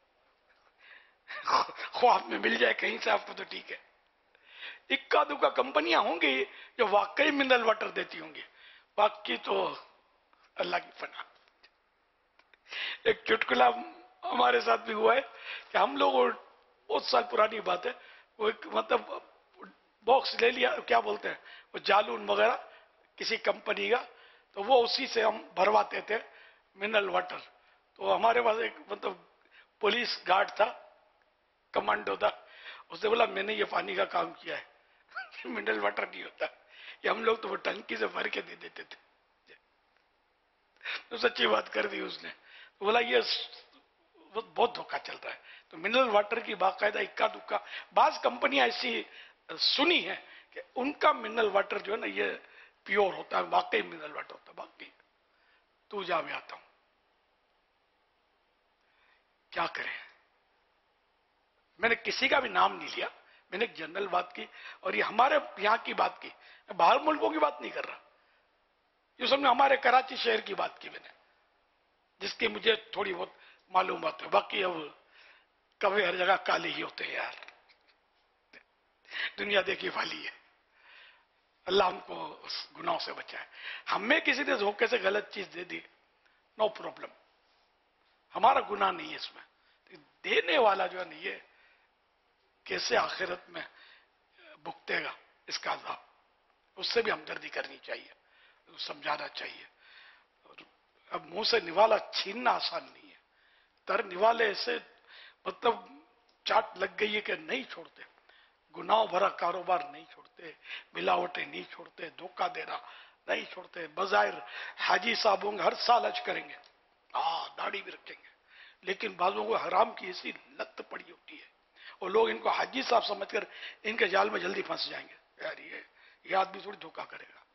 خواب میں مل جائے کہیں سے آپ کو تو ٹھیک ہے. اکا دکا کمپنیاں ہوں گی جو واقعی منرل واٹر دیتی ہوں گی، باقی تو اللہ کی پناہ. ایک چٹکلا ہمارے ساتھ بھی ہوا ہے کہ ہم لوگ، بہت سال پرانی بات ہے، وہ ایک مطلب باکس لے لیا، کیا بولتے ہیں وہ جالون وغیرہ کسی کمپنی کا، تو وہ اسی سے ہم بھرواتے تھے منرل واٹر. تو ہمارے پاس ایک مطلب پولیس گارڈ تھا، کمانڈو تھا، اس نے بولا میں نے یہ پانی کا کام کیا ہے، منرل واٹر نہیں ہوتا یہ، ہم لوگ تو وہ ٹنکی سے بھر کے دے دیتے تھے. تو سچی بات کر دی اس نے، بولا یہ بہت دھوکہ چل رہا ہے. تو منرل واٹر کی باقاعدہ اکا دکا بعض کمپنیاں ایسی سنی ہیں کہ ان کا منرل واٹر جو ہے نا یہ پیور ہوتا ہے، واقعی منرل واٹر ہوتا ہے. باقی تو جا میں آتا ہوں، کیا کریں. میں نے کسی کا بھی نام نہیں لیا، میں نے ایک جنرل بات کی، اور یہ ہمارے یہاں کی بات کی، میں باہر ملکوں کی بات نہیں کر رہا. یہ سب نے ہمارے کراچی شہر کی بات کی میں نے، جس کی مجھے تھوڑی بہت معلومات ہے. باقی اب کبھی ہر جگہ کالے ہی ہوتے ہیں یار، دنیا دیکھی والی ہے. اللہ ہم کو اس گناہوں سے بچائے. ہمیں کسی نے دھوکے سے غلط چیز دے دی، نو پرابلم، ہمارا گناہ نہیں ہے اس میں. دینے والا جو ہے نا یہ کیسے آخرت میں بھگتے گا اس کا عذاب، اس سے بھی ہمدردی کرنی چاہیے، سمجھانا چاہیے. اب منہ سے نوالا چھیننا آسان نہیں ہے. تر نوالے سے مطلب چاٹ لگ گئی ہے کہ نہیں چھوڑتے، گناہ بھرا کاروبار نہیں چھوڑتے، ملاوٹیں نہیں چھوڑتے، دھوکہ دینا نہیں چھوڑتے. بظاہر حاجی صاحب ہوں گے، ہر سال حج کریں گے، ہاں داڑھی بھی رکھیں گے، لیکن بعضوں کو حرام کی ایسی لت پڑی ہوتی ہے، اور لوگ ان کو حاجی صاحب سمجھ کر ان کے جال میں جلدی پھنس جائیں گے. یار یہ یہ آدمی تھوڑی دھوکہ کرے گا،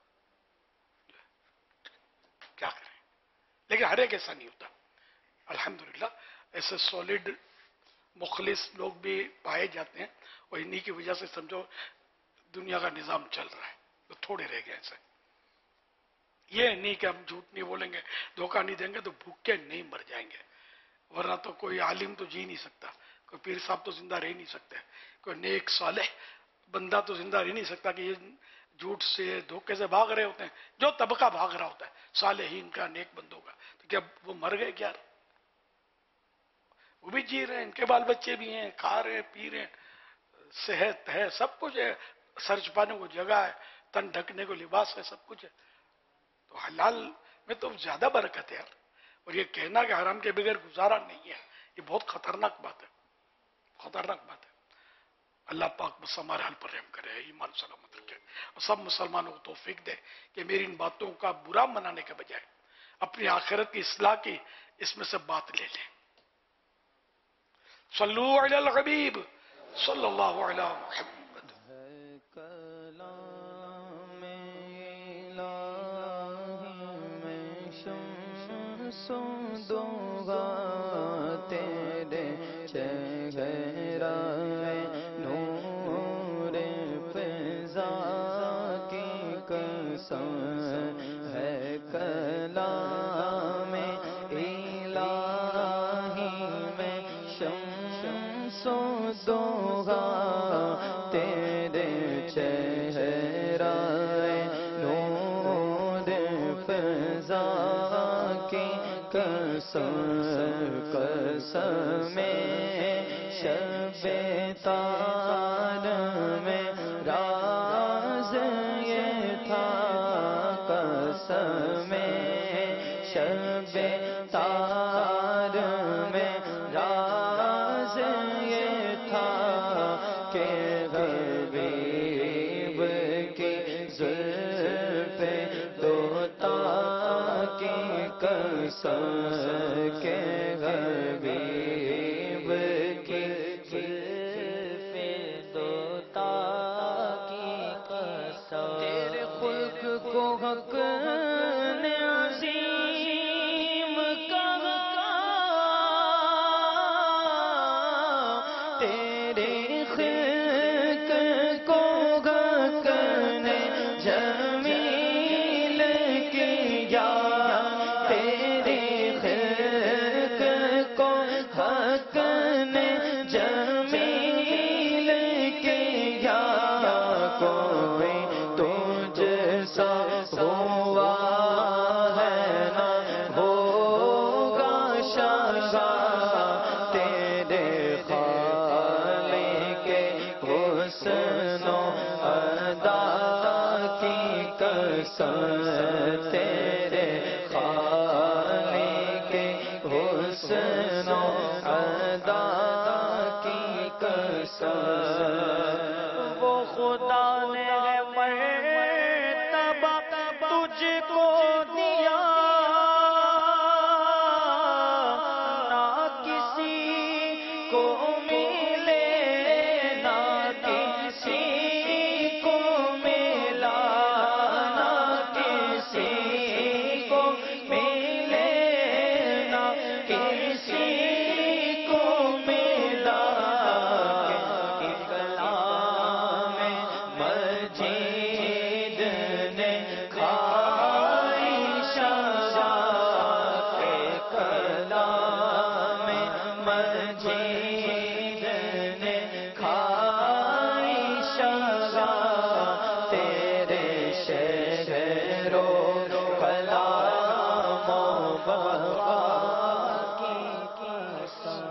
کیا کریں. لیکن ہر ایک ایسا نہیں ہوتا. الحمدللہ ایسے سولڈ مخلص لوگ بھی پائے جاتے ہیں، اور انہی کی وجہ سے سمجھو دنیا کا نظام چل رہا ہے. تو تھوڑے رہ گئے ایسے. یہ نہیں کہ ہم جھوٹ نہیں بولیں گے، دھوکہ نہیں دیں گے تو بھوکے نہیں مر جائیں گے. ورنہ تو کوئی عالم تو جی نہیں سکتا، کوئی پیر صاحب تو زندہ رہ نہیں سکتے، کوئی نیک صالح بندہ تو زندہ رہ نہیں سکتا کہ یہ جھوٹ سے دھوکے سے بھاگ رہے ہوتے ہیں. جو طبقہ بھاگ رہا ہوتا ہے صالحین کا، نیک بندوں کا، تو کیا وہ مر گئے کیا؟ وہ بھی جی رہے ہیں، ان کے بال بچے بھی ہیں، کھا رہے ہیں، پی رہے ہیں، صحت ہے، سب کچھ ہے، سر چھپانے کو جگہ ہے، تن ڈھکنے کو لباس ہے، سب کچھ ہے. تو حلال میں تو زیادہ برکت ہے یار. اور یہ کہنا کہ حرام کے بغیر گزارا نہیں ہے، یہ بہت خطرناک بات ہے، خطرناک بات ہے. اللہ پاک بس ہمارے حال پر رحم کرے، ایمان سلامت رکھے، اور سب مسلمانوں کو توفیق دے کہ میری ان باتوں کا برا منانے کے بجائے اپنی آخرت کی اصلاح کی اس میں سے بات لے لیں. صلو علی الحبیب صلی اللہ علیہ محمد. کلام الہی میں شمس و دوغا تیرے چہرہ نور فضا کی قسم ہے. کلام الہی میں شمس و دوغا تیرے چہرہ نور فضا کی قسم، قسم شب تار میں راز یہ تھا، قسم شب تار میں راز یہ تھا کہ غریب کی زلف دوتا کی قسم، کہ غریب کی زلف دوتا کی قسم. تیرے خلق کو حق نے عظیم کہا، تیرے خلق کو حق نے حسن جمیل کے یا کوئی تجھ سا ہوا ہے نہ ہوگا شگا تیرے خالق کے حسن و ادا کی قسم تیرے خالق کے حسن و ادا کی قسم وہ خدا نے مرتبہ تجھ کو دیا نہ کسی کو ملے نہ کسی کو ملا نہ کسی کو ملے نہ کسی کو ملا کلام مجید نے کھائی شجا کے کلام مجید نے کھائی شجا تیرے شہر و کلام و بقا کی قسم.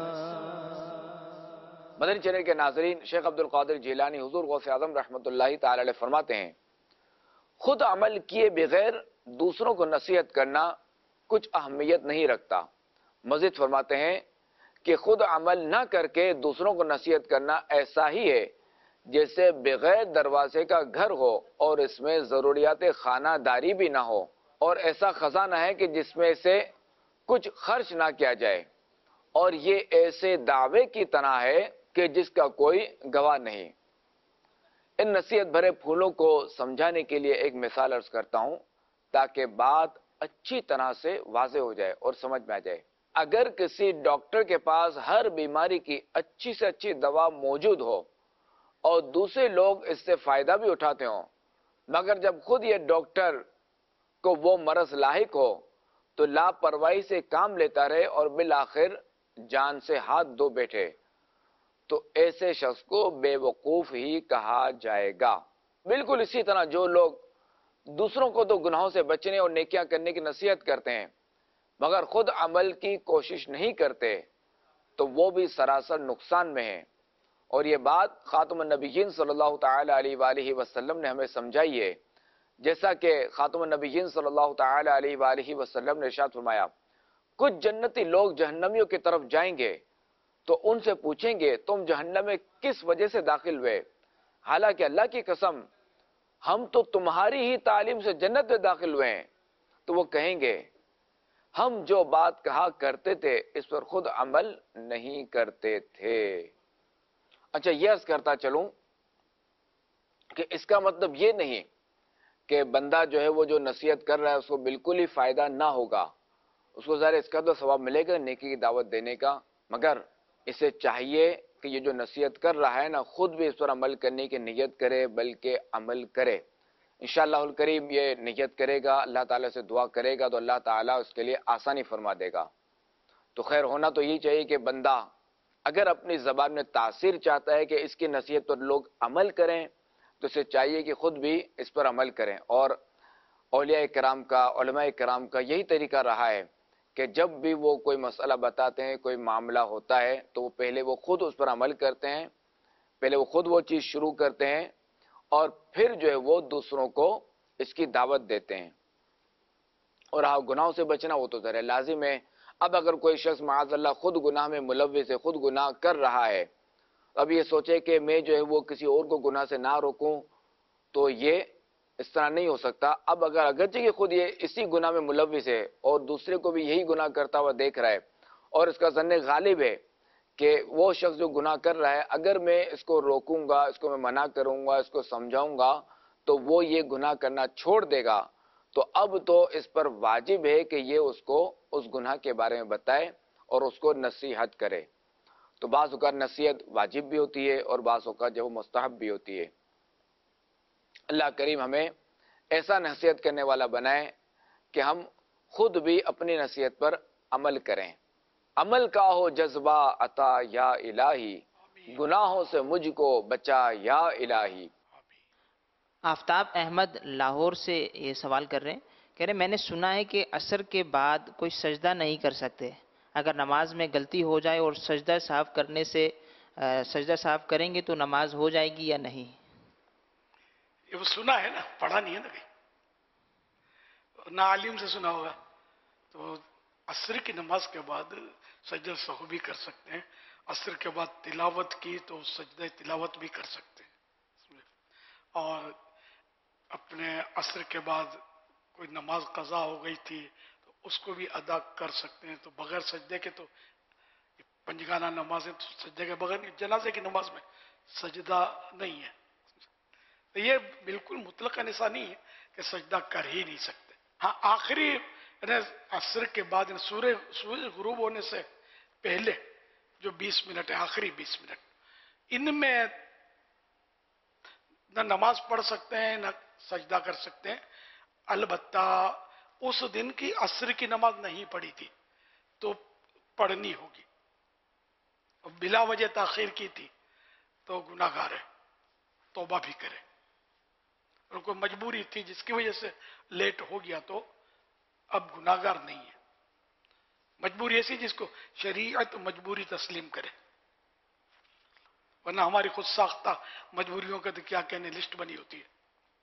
مدنی چینل کے ناظرین، شیخ عبد القادر جیلانی حضور غوث اعظم رحمۃ اللہ تعالی علیہ فرماتے ہیں، خود عمل کیے بغیر دوسروں کو نصیحت کرنا کچھ اہمیت نہیں رکھتا. مزید فرماتے ہیں کہ خود عمل نہ کر کے دوسروں کو نصیحت کرنا ایسا ہی ہے جیسے بغیر دروازے کا گھر ہو اور اس میں ضروریات خانہ داری بھی نہ ہو، اور ایسا خزانہ ہے کہ جس میں سے کچھ خرچ نہ کیا جائے، اور یہ ایسے دعوے کی طرح ہے کہ جس کا کوئی گواہ نہیں. ان نصیحت بھرے پھولوں کو سمجھانے کے لیے ایک مثال عرض کرتا ہوں تاکہ بات اچھی طرح سے واضح ہو جائے اور سمجھ میں آ جائے. اگر کسی ڈاکٹر کے پاس ہر بیماری کی اچھی سے اچھی دوا موجود ہو اور دوسرے لوگ اس سے فائدہ بھی اٹھاتے ہوں، مگر جب خود یہ ڈاکٹر کو وہ مرض لاحق ہو تو لاپرواہی سے کام لیتا رہے اور بالآخر جان سے ہاتھ دھو بیٹھے، تو ایسے شخص کو بے وقوف ہی کہا جائے گا. بالکل اسی طرح جو لوگ دوسروں کو تو گناہوں سے بچنے اور نیکیاں کرنے کی نصیحت کرتے ہیں مگر خود عمل کی کوشش نہیں کرتے، تو وہ بھی سراسر نقصان میں ہیں. اور یہ بات خاتم النبیین صلی اللہ تعالی علیہ وآلہ وسلم نے ہمیں سمجھائی ہے، جیسا کہ خاتم النبیین صلی اللہ تعالی علیہ وآلہ وسلم نے ارشاد فرمایا، کچھ جنتی لوگ جہنمیوں کی طرف جائیں گے تو ان سے پوچھیں گے تم جہنم میں کس وجہ سے داخل ہوئے؟ حالانکہ اللہ کی قسم ہم تو تمہاری ہی تعلیم سے جنت میں داخل ہوئے ہیں. تو وہ کہیں گے ہم جو بات کہا کرتے تھے اس پر خود عمل نہیں کرتے تھے. اچھا، یہ عرض کرتا چلوں کہ اس کا مطلب یہ نہیں کہ بندہ جو ہے وہ جو نصیحت کر رہا ہے اس کو بالکل ہی فائدہ نہ ہوگا، اس کو ظاہر اس کا تو ثواب ملے گا نیکی کی دعوت دینے کا، مگر اسے چاہیے کہ یہ جو نصیحت کر رہا ہے نا خود بھی اس پر عمل کرنے کی نیت کرے، بلکہ عمل کرے. انشاءاللہ الکریم یہ نیت کرے گا، اللہ تعالیٰ سے دعا کرے گا تو اللہ تعالیٰ اس کے لیے آسانی فرما دے گا. تو خیر ہونا تو یہی چاہیے کہ بندہ اگر اپنی زبان میں تاثیر چاہتا ہے کہ اس کی نصیحت پر لوگ عمل کریں تو اسے چاہیے کہ خود بھی اس پر عمل کریں. اور اولیاء کرام کا، علماء کرام کا یہی طریقہ رہا ہے کہ جب بھی وہ کوئی مسئلہ بتاتے ہیں، کوئی معاملہ ہوتا ہے تو وہ پہلے وہ خود اس پر عمل کرتے ہیں، پہلے وہ خود وہ چیز شروع کرتے ہیں اور پھر جو ہے وہ دوسروں کو اس کی دعوت دیتے ہیں. اور ہاں گناہوں سے بچنا وہ تو ذرا لازم ہے. اب اگر کوئی شخص معاذ اللہ خود گناہ میں ملوث ہے، خود گناہ کر رہا ہے، اب یہ سوچے کہ میں جو ہے وہ کسی اور کو گناہ سے نہ روکوں، تو یہ اس طرح نہیں ہو سکتا. اب اگر اگرچہ کہ خود یہ اسی گناہ میں ملوث ہے اور دوسرے کو بھی یہی گناہ کرتا ہوا دیکھ رہا ہے اور اس کا ظن غالب ہے کہ وہ شخص جو گناہ کر رہا ہے اگر میں اس کو روکوں گا، اس کو میں منع کروں گا، اس کو سمجھاؤں گا تو وہ یہ گناہ کرنا چھوڑ دے گا، تو اب تو اس پر واجب ہے کہ یہ اس کو اس گناہ کے بارے میں بتائے اور اس کو نصیحت کرے. تو بعض اوقات نصیحت واجب بھی ہوتی ہے اور بعض اوقات جو مستحب بھی ہوتی ہے. اللہ کریم ہمیں ایسا نصیحت کرنے والا بنائے کہ ہم خود بھی اپنی نصیحت پر عمل کریں. عمل کا ہو جذبہ عطا یا الہی، گناہوں سے مجھ کو بچا یا الہی۔ آفتاب احمد لاہور سے یہ سوال کر رہے ہیں، کہہ رہے ہیں میں نے سنا ہے کہ عصر کے بعد کوئی سجدہ نہیں کر سکتے، اگر نماز میں غلطی ہو جائے اور سجدہ صاف کرنے سے سجدہ صاف کریں گے تو نماز ہو جائے گی یا نہیں؟ یہ وہ سنا ہے نا، پڑھا نہیں ہے نا کہیں، نہ عالم سے سنا ہوگا۔ تو عصر کی نماز کے بعد سجدہ سہو بھی کر سکتے ہیں، عصر کے بعد تلاوت کی تو سجدہ تلاوت بھی کر سکتے ہیں، اور اپنے عصر کے بعد کوئی نماز قضا ہو گئی تھی تو اس کو بھی ادا کر سکتے ہیں۔ تو بغیر سجدے کے تو پنجگانہ نمازیں تو سجدے کے بغیر نہیں، جنازے کی نماز میں سجدہ نہیں ہے، تو یہ بالکل مطلقاً ایسا نہیں ہے کہ سجدہ کر ہی نہیں سکتے۔ ہاں آخری عصر کے بعد سورج سورج غروب ہونے سے پہلے جو بیس منٹ ہے، آخری بیس منٹ، ان میں نہ نماز پڑھ سکتے ہیں نہ سجدہ کر سکتے ہیں، البتہ اس دن کی عصر کی نماز نہیں پڑھی تھی تو پڑھنی ہوگی، بلا وجہ تاخیر کی تھی تو گناہ گار ہے، توبہ بھی کرے، اور کوئی مجبوری تھی جس کی وجہ سے لیٹ ہو گیا تو اب گناہ گار نہیں ہے۔ مجبوری ایسی جس کو شریعت مجبوری تسلیم کرے، ورنہ ہماری خود ساختہ مجبوریوں کا تو کیا کہنے لسٹ بنی ہوتی ہے۔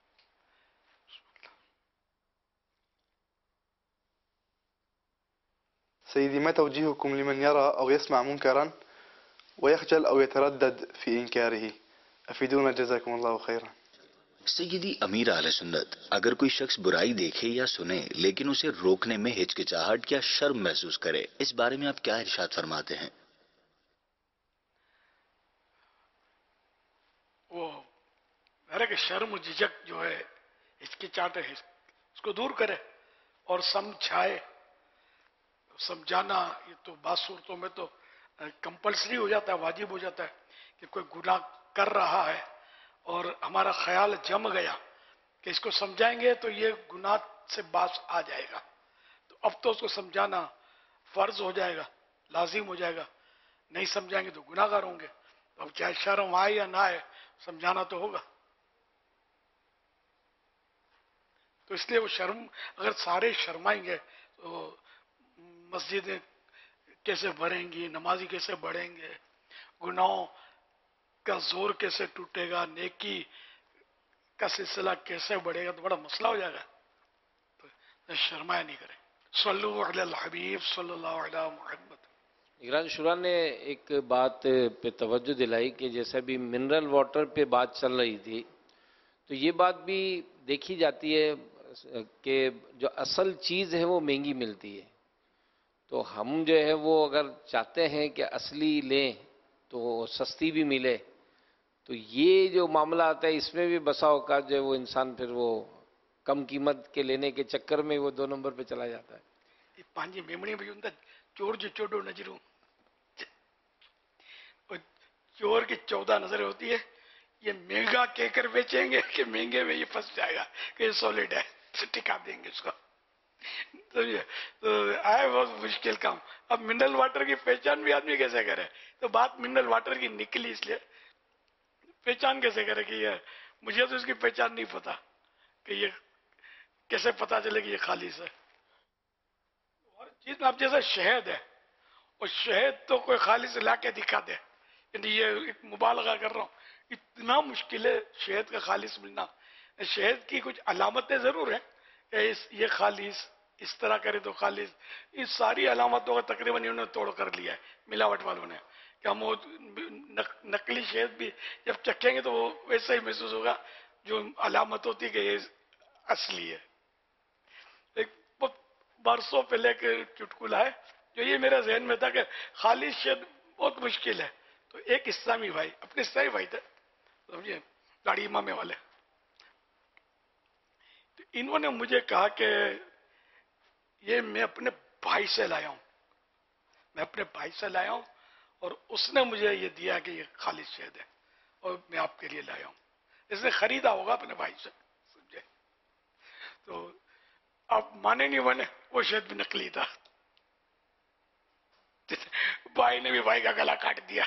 سيدي، ما توجيهكم لمن يرى أو يسمع منكرا ويخجل أو يتردد في إنكاره؟ أفيدونا جزاكم الله خيرا۔ سیدی امیر اہل سنت، اگر کوئی شخص برائی دیکھے یا سنے لیکن اسے روکنے میں ہچکچاہٹ یا شرم محسوس کرے، اس بارے میں آپ کیا ارشاد فرماتے ہیں؟ وہ میرے کہ شرم و جھجک جو ہے، ہچکچاہٹ ہے، اس کو دور کرے اور سمجھائے۔ سمجھانا یہ تو بعض صورتوں میں تو کمپلسری ہو جاتا ہے، واجب ہو جاتا ہے کہ کوئی گناہ کر رہا ہے اور ہمارا خیال جم گیا کہ اس کو سمجھائیں گے تو یہ گناہ سے باز آ جائے گا، تو اب تو اس کو سمجھانا فرض ہو جائے گا، لازم ہو جائے گا، نہیں سمجھائیں گے تو گناہ گار ہوں گے، تو اب چاہے شرم آئے یا نہ آئے سمجھانا تو ہوگا۔ تو اس لیے وہ شرم، اگر سارے شرمائیں گے تو مسجدیں کیسے بڑھیں گی، نمازی کیسے بڑھیں گے، گناہوں کا زور کیسے ٹوٹے گا، نیکی کا سلسلہ کیسے بڑھے گا، تو بڑا مسئلہ ہو جائے گا۔ تو شرمایا نہیں کریں۔ صلو علی الحبیب صلی اللہ علیہ محمد۔ نگران شورا نے ایک بات پہ توجہ دلائی کہ جیسے بھی منرل واٹر پہ بات چل رہی تھی، تو یہ بات بھی دیکھی جاتی ہے کہ جو اصل چیز ہے وہ مہنگی ملتی ہے، تو ہم جو ہے وہ اگر چاہتے ہیں کہ اصلی لیں تو سستی بھی ملے، تو یہ جو معاملہ آتا ہے اس میں بھی بسا اوقات جو ہے وہ انسان پھر وہ کم قیمت کے لینے کے چکر میں وہ دو نمبر پہ چلا جاتا ہے۔ یہ پانچ میمڑی بھی ہوتا چور جو چوڑو نظروں، چور کی چودہ نظریں ہوتی ہے، یہ مہنگا کہہ کر بیچیں گے کہ مہنگے میں یہ پھنس جائے گا کہ یہ سالڈ ہے، ٹکا دیں گے اس کو، تو آئے بہت مشکل کام۔ اب منرل واٹر کی پہچان بھی آدمی کیسے کرے؟ تو بات منرل واٹر کی نکلی، اس لیے پہچان کیسے کرے کہ یہ، مجھے تو اس کی پہچان نہیں پتا کہ یہ کیسے پتا چلے کہ یہ خالص ہے۔ اور چیز اب جیسے شہد ہے، اور شہد تو کوئی خالص لا کے دکھا دے، یعنی یہ ایک مبالغہ کر رہا ہوں، اتنا مشکل ہے شہد کا خالص ملنا۔ شہد کی کچھ علامتیں ضرور ہیں کہ یہ خالص، اس طرح کرے تو خالص، یہ ساری علامتوں کا تقریباً انہوں نے توڑ کر لیا ہے ملاوٹ والوں نے، کہ ہم وہ نقلی شہد بھی جب چکھیں گے تو وہ ویسا ہی محسوس ہوگا جو علامت ہوتی کہ یہ اصلی ہے۔ ایک برسوں پہلے کے چٹکلا ہے جو یہ میرے ذہن میں تھا کہ خالص شہد بہت مشکل ہے، تو ایک اسلامی بھائی، اپنے اسلامی بھائی تھے، سمجھے، گاڑی امامے والے، تو انہوں نے مجھے کہا کہ یہ میں اپنے بھائی سے لایا ہوں، میں اپنے بھائی سے لایا ہوں اور اس نے مجھے یہ دیا کہ یہ خالص شہد ہے اور میں آپ کے لیے لایا ہوں، اس نے خریدا ہوگا اپنے بھائی سے، سمجھے، تو آپ مانے نہیں مانے وہ شہد بھی نقلی تھا، भाई ने भी भाई का गला काट दिया।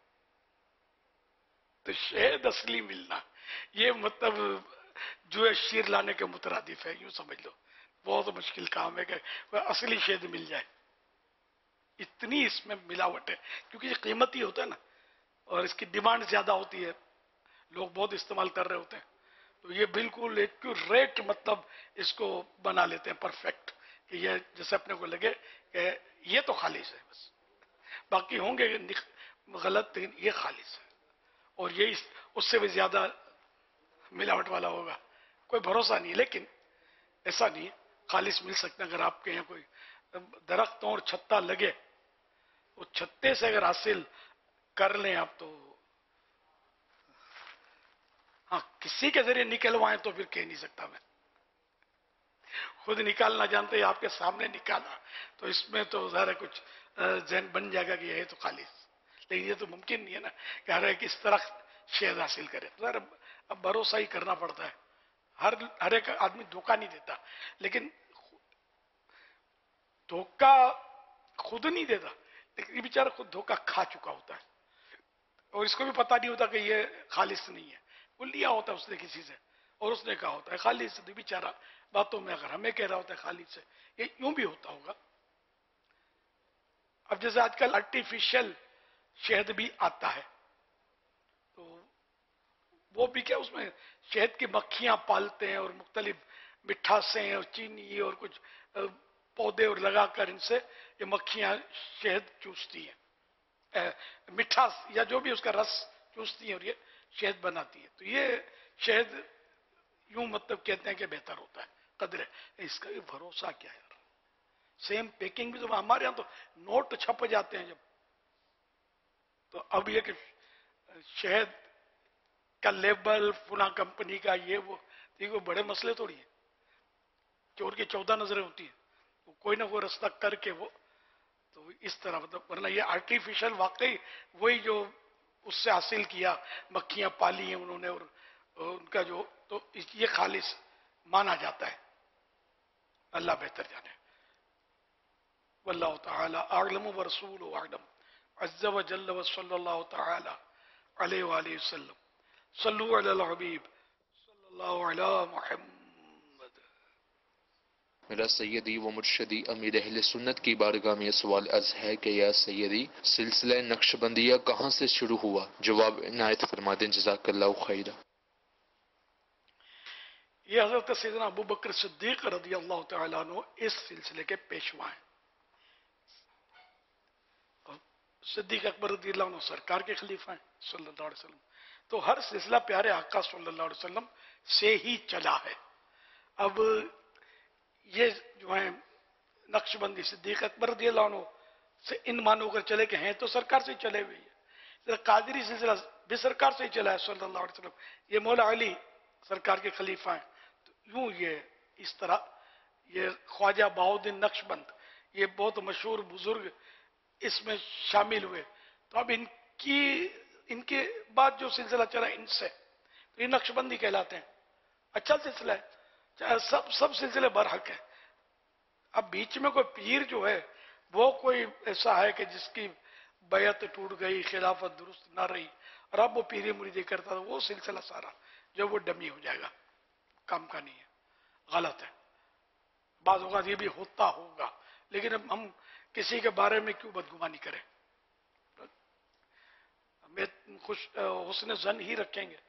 तो शहद असली मिलना ये मतलब जो है शीर लाने के मुतरादिफ है, यूं समझ लो। बहुत मुश्किल काम है कि असली शहद मिल जाए, इतनी इसमें मिलावट है, क्योंकि ये कीमती होता है ना और इसकी डिमांड ज्यादा होती है, लोग बहुत इस्तेमाल कर रहे होते हैं। तो ये बिल्कुल एक्यूरेट मतलब इसको बना लेते हैं परफेक्ट, कि ये जैसे अपने को लगे कि ये तो खालिस है, बस बाकी होंगे गलत, लेकिन ये खालिस है और ये इस, उससे भी ज्यादा मिलावट वाला होगा, कोई भरोसा नहीं। लेकिन ऐसा नहीं, खालिस मिल सकता है। अगर आपके यहाँ कोई दरख्त और छत्ता लगे, वो छत्ते से अगर हासिल कर लें आप, तो हाँ किसी के जरिए निकलवाएं तो फिर कह नहीं सकता मैं, खुद निकालना जानते आपके सामने निकाला तो इसमें तो ज़रा कुछ जहन बन जाएगा कि ये तो खालिस, लेकिन ये तो मुमकिन नहीं है ना कि हर एक इस तरह शहद हासिल करे। तो ज़रा अब भरोसा ही करना पड़ता है, हर हर एक आदमी धोखा नहीं देता, लेकिन धोखा खुद नहीं देता, लेकिन ये बेचारा खुद धोखा खा चुका होता है और इसको भी पता नहीं होता कि ये खालिस नहीं है। वो लिया होता है उसने किसी से और उसने कहा होता है खालिस, तो बेचारा बातों में अगर हमें कह रहा होता है खालिस से, ये यूं भी होता होगा। अब जैसे आजकल आर्टिफिशियल शहद भी आता है, तो वो भी क्या, उसमें शहद की मक्खियां पालते हैं और मुख्तलिफ मिठासें और चीनी और कुछ पौधे और लगाकर इनसे ये मक्खियां शहद चूसती हैं, मिठास या जो भी उसका रस चूसती है और ये शहद बनाती है। तो ये शहद यूं मतलब कहते हैं कि बेहतर होता है, कदर है, इसका भी भरोसा क्या है यार। सेम पैकिंग भी तो हमारे यहाँ तो नोट छप जाते हैं जब, तो अब ये कि शहद का लेबल फुला कंपनी का ये वो, ये कोई बड़े मसले थोड़ी है, चोर की चौदह नजरें होती है, तो कोई ना कोई रास्ता करके वो, तो इस तरह मतलब, वरना ये आर्टिफिशियल वाकई वही जो उससे हासिल किया, मक्खियां पाली हैं उन्होंने और उनका जो, तो ये खालिस माना जाता है। अल्लाह बेहतर जाने। वल्लाहु तआला अअलम व रसूलुहु अअलम। अज़्ज़ा व जल्ल व सल्लल्लाहु तआला अलैहि व आलिहि वसल्लम। सल्लु अलल हबीब सल्लल्लाहु अला मुहम्मद। मेरा सैयदी व मुर्शदी अमीर अहले सुन्नत की बारगाह में सवाल अर्ज है कि या सैयदी, सिलसिला नक्शबंदिया कहाँ से शुरू हुआ? जवाब इनायत फरमा दें, जज़ाकल्लाहु खैरा। ये हजरत सैयदना अबू बकर सिद्दीक रज़ी अल्लाह तआला अन्हु इस सिलसिले के पेशवा हैं। सिद्दीक अकबर रज़ी अल्लाह अन्हु सरकार के खलीफा हैं सल्लल्लाहु अलैहि वसल्लम। तो हर सिलसिला प्यारे आका सल्लल्लाहु अलैहि वसल्लम से ही चला है। अब ये जो है नक्शबंदी सिद्दीक अकबर रज़ी अल्लाह अन्हु से इन मानो कर चले के हैं तो सरकार से ही चले हुए हैं। कादरी सिलसिला भी सरकार से ही चला है सल्लल्लाहु अलैहि वसल्लम। ये मौला अली सरकार के खलीफा हैं। तो यूं ये इस तरह ये ख्वाजा बहाउद्दीन नक्शबंद, ये बहुत मशहूर बुजुर्ग इसमें शामिल हुए। तो अब इनकी इनके बाद जो सिलसिला चला इनसे, तो ये नक्शबंदी कहलाते हैं। अच्छा सिलसिला है, सब सब सिलसिले बरहक है। अब बीच में कोई पीर जो है वो कोई ऐसा है कि जिसकी बैत टूट गई, खिलाफत दुरुस्त ना रही और अब वो पीरी मुरीदी करता, तो वो सिलसिला सारा जो वो डमी हो जाएगा, काम का नहीं है, गलत है। बाज़ औक़ात ये भी होता होगा, लेकिन अब हम किसी के बारे में क्यों बदगुमानी करें, हमें खुश हुस्न ज़न ही रखेंगे।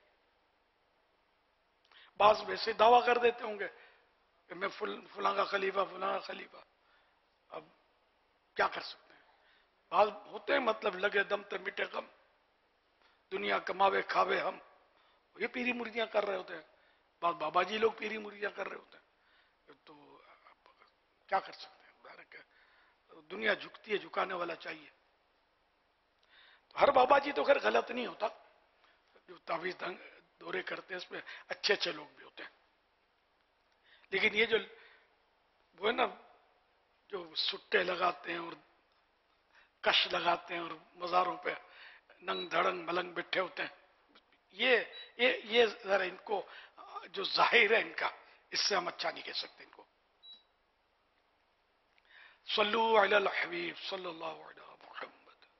बाज़ वैसे दावा कर देते होंगे कि मैं फुल फुला का खलीफा फुला का खलीफा, अब क्या कर सकते हैं। बाज़ होते हैं मतलब लगे दम ते मिटे गम, दुनिया कमावे खावे हम, ये पीरी मुर्दियां कर रहे होते हैं। बात बाबा जी लोग पीरी मुर्दियां कर रहे होते हैं, तो क्या कर सकते हैं। दुनिया झुकती है, झुकाने वाला चाहिए। तो हर बाबा जी तो खैर गलत नहीं होता, जो तावीज़ दौरे करते हैं इसमें अच्छे अच्छे लोग भी होते हैं। लेकिन ये जो वो है ना, जो सुट्टे लगाते हैं और कश लगाते हैं और मज़ारों पे नंग धड़ंग मलंग बैठे होते हैं, ये ये ये जरा इनको जो जाहिर है इनका, इससे हम अच्छा नहीं कह सकते इनको। सल्लु अलल हबीब सल्लल्लाहु अलैहि मुहम्मद।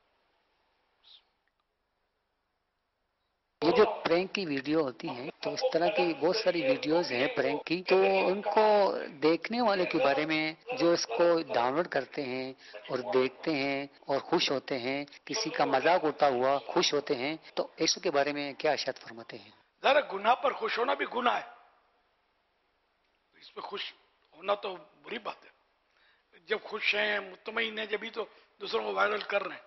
جو پرینک کی ویڈیو ہوتی ہیں تو اس طرح کی بہت ساری ویڈیوز ہیں پرینک کی، تو ان کو دیکھنے والے کے بارے میں جو اس کو ڈاؤن لوڈ کرتے ہیں اور دیکھتے ہیں اور خوش ہوتے ہیں، کسی کا مذاق اڑتا ہوا خوش ہوتے ہیں، تو ایسو کے بارے میں کیا ارشاد فرماتے ہیں؟ ذرا گناہ پر خوش ہونا بھی گناہ ہے، اس پہ خوش ہونا تو بری بات ہے. جب خوش ہیں مطمئن ہیں جبھی تو دوسروں کو وائرل کر رہے ہیں.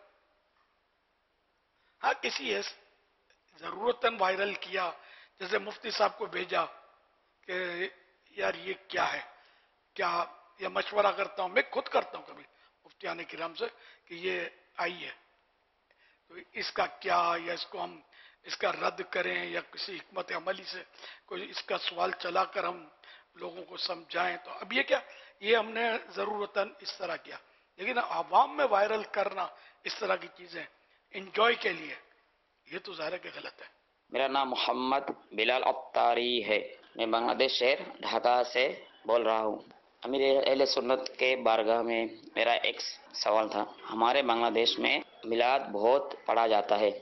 ہاں کسی ہے ضرورتاً وائرل کیا، جیسے مفتی صاحب کو بھیجا کہ یار یہ کیا ہے، کیا یا مشورہ کرتا ہوں، میں خود کرتا ہوں کبھی مفتیان کرام سے کہ یہ آئی ہے تو اس کا کیا، یا اس کو ہم اس کا رد کریں، یا کسی حکمت عملی سے کوئی اس کا سوال چلا کر ہم لوگوں کو سمجھائیں. تو اب یہ کیا، یہ ہم نے ضرورتاً اس طرح کیا، لیکن عوام میں وائرل کرنا اس طرح کی چیزیں انجوائے کے لیے، یہ تو ظاہر ہے کہ غلط ہے. میرا نام محمد بلال عطاری ہے، میں بنگلہ دیش شہر ڈھاکہ سے بول رہا ہوں. امیر اہل سنت کے بارگاہ میں میرا ایک سوال تھا. ہمارے بنگلہ دیش میں میلاد بہت پڑھا جاتا ہے،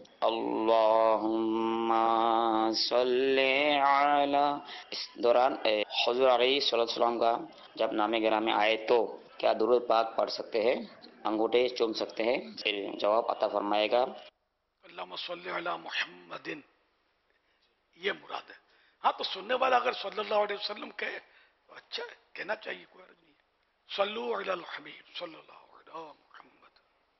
اللہم صلی علی. اس دوران حضور علیہ صلی اللہ علیہ وسلم کا جب نام گرامی آئے تو کیا درود پاک پڑھ سکتے ہیں، انگوٹھے چوم سکتے ہیں؟ پھر جواب عطا فرمائے گا. اللہم صلی علی محمد یہ مراد ہے. ہاں تو سننے والا اگر صلی اللہ علیہ وسلم کہے تو اچھا ہے، کہنا چاہیے، کوئی عرض نہیں ہے. صلو علی الحبیب صلی اللہ علیہ محمد.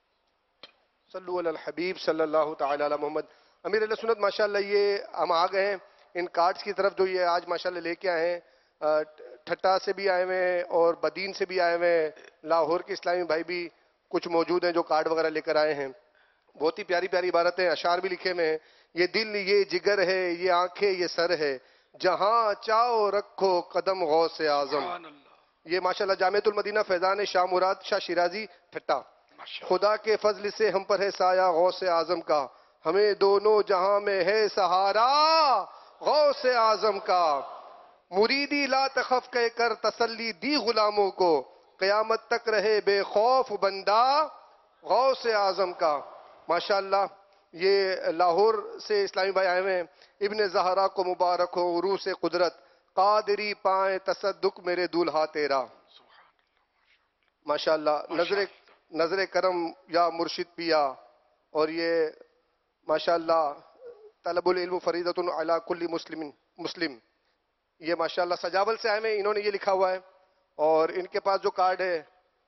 صلو علی الحبیب صلی اللہ تعالی علی محمد. امیر علیہ سنت ماشاءاللہ یہ ہم آ گئے ہیں ان کارڈز کی طرف جو یہ آج ماشاءاللہ لے کے آئے ہیں. ٹھٹا سے بھی آئے ہوئے ہیں اور بدین سے بھی آئے ہوئے ہیں، لاہور کے اسلامی بھائی بھی کچھ موجود ہیں جو کارڈ وغیرہ لے کر آئے ہیں. بہت ہی پیاری پیاری عبارتیں، اشعار بھی لکھے ہوئے ہیں. یہ دل یہ جگر ہے، یہ آنکھیں یہ سر ہے، جہاں چاہو رکھو قدم غوث اعظم. یہ ماشاءاللہ جامعۃ المدینہ فیضان شاہ مراد شاہ شیرازی ٹھٹا. خدا کے فضل سے ہم پر ہے سایہ غوث اعظم کا، ہمیں دونوں جہاں میں ہے سہارا غوث اعظم کا. مریدی لا تخف کہہ کر تسلی دی غلاموں کو، قیامت تک رہے بے خوف بندہ غوث اعظم کا. ماشاءاللہ یہ لاہور سے اسلامی بھائی آئے ہوئے ہیں. ابن زہرا کو مبارک ہو عروس قدرت، قادری پائیں تصدق میرے دولہا تیرا. ماشاءاللہ نظر نظر کرم یا مرشد پیا. اور یہ ماشاءاللہ طلب العلم فریضۃ علی کل مسلم مسلم. یہ ماشاءاللہ سجاول سے آئے ہوئے، انہوں نے یہ لکھا ہوا ہے. اور ان کے پاس جو کارڈ ہے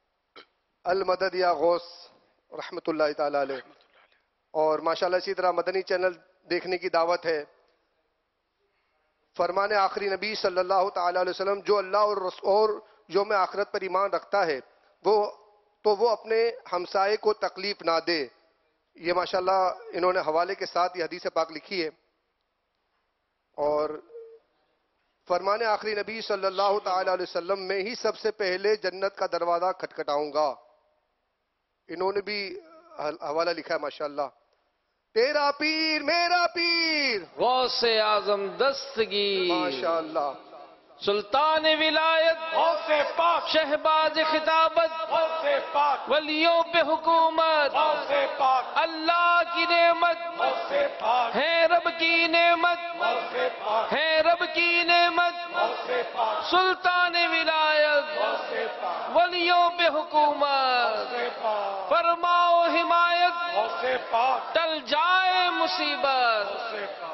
المدد یا غوث رحمت اللہ تعالی علیہ. اور ماشاءاللہ اسی طرح مدنی چینل دیکھنے کی دعوت ہے. فرمان آخری نبی صلی اللہ تعالی علیہ وسلم، جو اللہ اور اور یوم آخرت پر ایمان رکھتا ہے وہ تو وہ اپنے ہمسائے کو تکلیف نہ دے. یہ ماشاءاللہ انہوں نے حوالے کے ساتھ یہ حدیث پاک لکھی ہے. اور فرمان آخری نبی صلی اللہ تعالی علیہ وسلم، میں ہی سب سے پہلے جنت کا دروازہ کھٹکھٹاؤں گا. انہوں نے بھی حوالہ لکھا ہے ماشاءاللہ. تیرا پیر میرا پیر غوث اعظم دستگیر ماشاءاللہ. سلطان ولایت غوث پاک، شہباز خطابت غوث پاک، ولیوں پہ حکومت، غوث پاک، اللہ کی نعمت غوث پاک، ہے رب کی نعمت، غوث پاک، ہے رب کی نعمت، غوث پاک، سلطان ولایت غوث پاک، ولیوں پہ حکومت، غوث پاک، فرماؤ حمایت غوث پاک، ٹل جائے مصیبت. غوث پاک.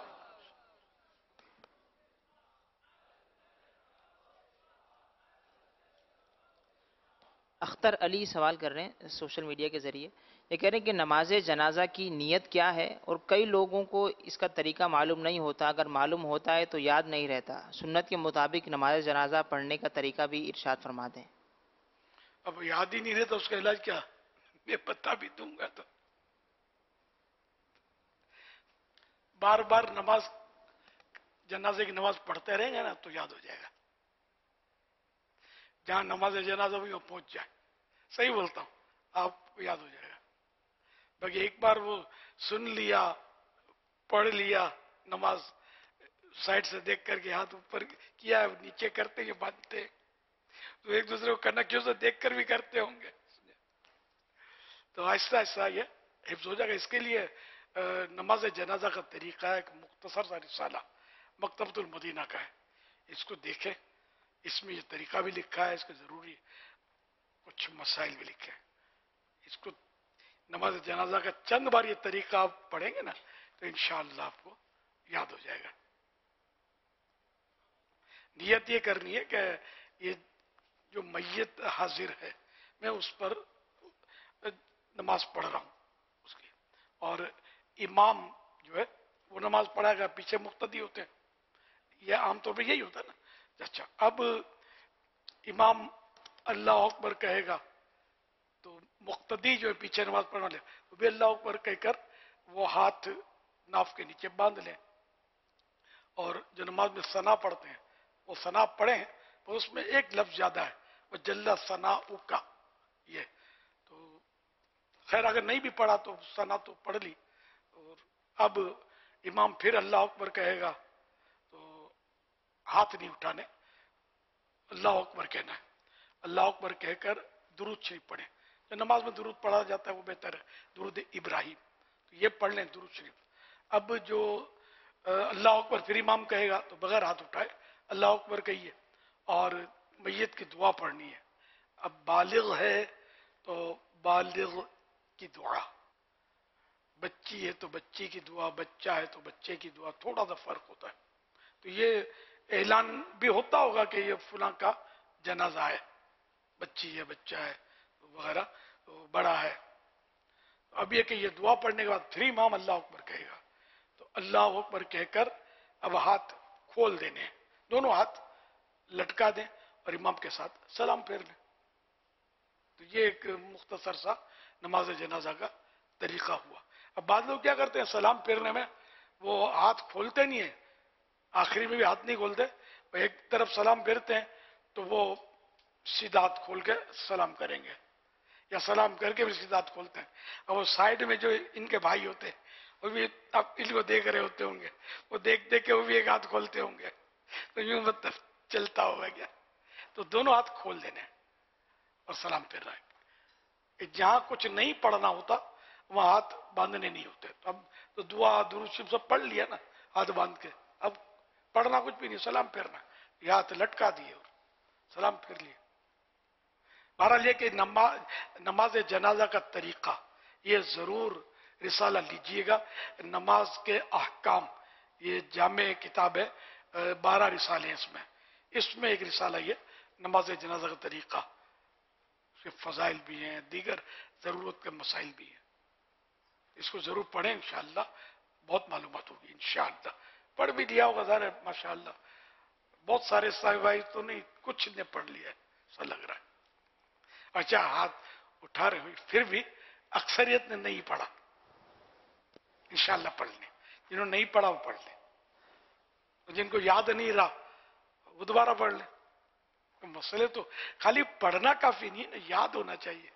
اختر علی سوال کر رہے ہیں سوشل میڈیا کے ذریعے. یہ کہہ رہے ہیں کہ نماز جنازہ کی نیت کیا ہے، اور کئی لوگوں کو اس کا طریقہ معلوم نہیں ہوتا، اگر معلوم ہوتا ہے تو یاد نہیں رہتا. سنت کے مطابق نماز جنازہ پڑھنے کا طریقہ بھی ارشاد فرما دیں. اب یاد ہی نہیں رہتا اس کا علاج کیا، میں بتا بھی دوں گا. تو بار بار نماز جنازے کی نماز پڑھتے رہیں گے نا تو یاد ہو جائے گا. جہاں نماز جنازہ بھی وہ پہنچ جائے. صحیح بولتا ہوں، آپ کو یاد ہو جائے گا. باقی ایک بار وہ سن لیا، پڑھ لیا، نماز سائڈ سے دیکھ کر کے ہاتھ اوپر کیا، نیچے کرتے یہ باندھتے، تو ایک دوسرے کو کرنا کیوں سے دیکھ کر بھی کرتے ہوں گے. تو آہستہ آہستہ یہ حفظ ہو جائے گا. اس کے لیے नमाज जनाजा का तरीका है, एक मुख्तसर सा रिसाला मकतबतुल मदीना का है, इसको देखें। इसमें ये तरीका भी लिखा है, इसके ज़रूरी कुछ मसाइल भी लिखे हैं। इसको नमाज जनाजा का चंद बार ये तरीका आप पढ़ेंगे ना तो इंशाअल्लाह आपको याद हो जाएगा। नियत ये करनी है कि ये जो मैयत हाजिर है मैं उस पर नमाज पढ़ रहा हूं उसकी, और इमाम जो है वो नमाज पढ़ाएगा, पीछे मुक्तदी होते हैं, यह आमतौर पर यही होता है ना। अच्छा, अब इमाम अल्लाह अकबर कहेगा तो मुक्तदी जो है पीछे नमाज पढ़ने वाले वो भी अल्लाह अकबर कहकर वो हाथ नाफ के नीचे बांध लें, और जो नमाज में सना पढ़ते हैं वो सना पढ़ें, तो उसमें एक लफ्ज ज्यादा है, वो जल्ला सना उका, ये तो खैर अगर नहीं भी पढ़ा तो सना तो पढ़ ली। और अब इमाम फिर अल्लाह अकबर कहेगा तो हाथ नहीं उठाने, अल्लाह अकबर कहना है। अल्लाह अकबर कहकर दुरूद शरीफ पढ़े, जो नमाज में दुरूद पढ़ा जाता है वो बेहतर है, दुरूद इब्राहिम, तो ये पढ़ लें दुरूद शरीफ। अब जो अल्लाह अकबर फिर इमाम कहेगा तो बगैर हाथ उठाए अल्लाह अकबर कहिए, और मैयत की दुआ पढ़नी है। अब बालिग है तो बालिग की दुआ, बच्ची है तो बच्ची की दुआ, बच्चा है तो बच्चे की दुआ, थोड़ा सा फर्क होता है। तो ये ऐलान भी होता होगा कि ये फुला का जनाजा है, बच्ची है, बच्चा है वगैरह, तो बड़ा है। अब ये कि ये दुआ पढ़ने के बाद फिर इमाम अल्लाह अकबर कहेगा तो अल्लाह अकबर कहकर अब हाथ खोल देने, दोनों हाथ लटका दें और इमाम के साथ सलाम फेर लें। तो ये एक मुख्तसर सा नमाज जनाजा का तरीका हुआ। अब बाद लोग क्या करते हैं, सलाम फेरने में वो हाथ खोलते नहीं है, आखिरी में भी हाथ नहीं खोलते, वो एक तरफ सलाम फेरते हैं तो वो सीधा हाथ खोल के सलाम करेंगे, या सलाम करके भी सीधा हाथ खोलते हैं। और वो साइड में जो इनके भाई होते हैं वो भी आप इनको देख रहे होते होंगे, वो देख देख के वो भी एक हाथ खोलते होंगे, तो यूं मतलब चलता होगा क्या। तो दोनों हाथ खोल देने और सलाम फेर रहा है। जहां कुछ नहीं पढ़ना होता वहां हाथ बांधने नहीं होते। तो अब तो दुआ दुरूद शरीफ सब पढ़ लिया ना हाथ बांध के, अब पढ़ना कुछ भी नहीं, सलाम फेरना, ये हाथ लटका दिए और सलाम फेर लिए। बहरहाल ये कि नमाज नमाज जनाजा का तरीका ये जरूर रिसाला लीजिएगा। नमाज के अहकाम, ये जामे किताब है, बारह रिसाले हैं इसमें, इसमें एक रिसाला ये नमाज जनाजा का तरीका, उसके फजाइल भी हैं, दीगर जरूरत के मसाइल भी हैं। इसको जरूर पढ़ें, इंशाअल्लाह बहुत मालूमात होगी इंशाअल्लाह। पढ़ भी दिया होगा ज़ाहिर है, माशाअल्लाह बहुत सारे साहिबाई तो नहीं, कुछ ने पढ़ लिया है ऐसा लग रहा है। अच्छा, हाथ उठा रहे हुए फिर भी अक्सरियत ने नहीं पढ़ा, इंशाअल्लाह पढ़ लें। जिन्होंने नहीं पढ़ा वो पढ़ लें, जिनको याद नहीं रहा वो दोबारा पढ़ लें। तो मसले तो खाली पढ़ना काफी नहीं है ना, याद होना चाहिए।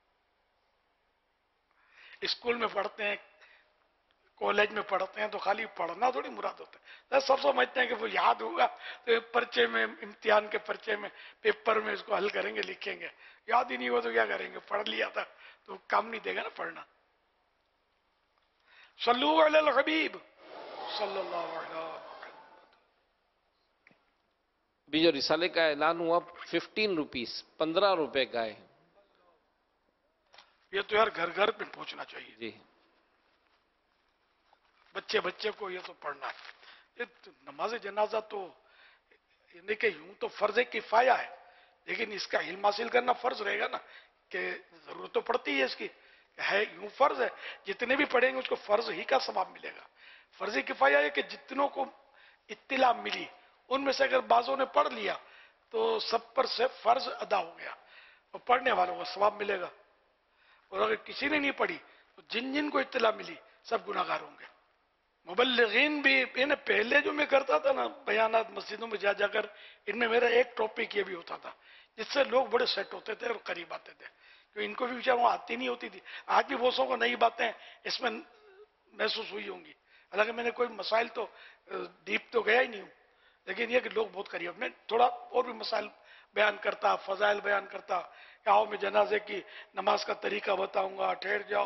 स्कूल में पढ़ते हैं, कॉलेज में पढ़ते हैं, तो खाली पढ़ना थोड़ी मुराद होता है। सब समझते हैं कि वो याद होगा तो पर्चे में, इम्तिहान के पर्चे में, पेपर में इसको हल करेंगे, लिखेंगे। याद ही नहीं हुआ तो क्या करेंगे, पढ़ लिया था तो काम नहीं देगा ना पढ़ना। सल्लु अलल हबीब सल्लल्लाहु अलैहि वसल्लम। अभी जो रिसाले का ऐलान हुआ फिफ्टीन रुपीस पंद्रह रुपए का है, ये तो यार घर घर पे पहुंचना चाहिए जी। बच्चे बच्चे को ये तो पढ़ना है। ये तो नमाज जनाजा तो यानी कि यूं तो फर्ज किफाया है, लेकिन इसका इल्म हासिल करना फर्ज रहेगा ना, कि जरूरत तो पड़ती है इसकी, है यूं फर्ज है, जितने भी पढ़ेंगे उसको फर्ज ही का सवाब मिलेगा। फर्ज किफाया है कि जितनों को इत्तिला मिली उनमें से अगर बाजों ने पढ़ लिया तो सब पर से फर्ज अदा हो गया, और पढ़ने वालों को सवाब मिलेगा। और अगर किसी ने नहीं पढ़ी तो जिन जिन को इत्तिला मिली सब गुनाहगार होंगे। मुबल्लिगीन भी, इन्हें पहले जो मैं करता था ना बयानात मस्जिदों में जा जाकर, इनमें मेरा एक टॉपिक ये भी होता था जिससे लोग बड़े सेट होते थे और करीब आते थे, क्योंकि इनको भी बेचारों आती नहीं होती थी। आज भी बहुतों को नई बातें इसमें महसूस हुई होंगी, हालांकि मैंने कोई मसाइल तो डीप तो गया ही नहीं हूँ, लेकिन ये कि लोग बहुत करीब। मैं थोड़ा और भी मसाइल बयान करता, फजाइल बयान करता, आओ मैं जनाजे की नमाज का तरीका बताऊंगा, ठहर जाओ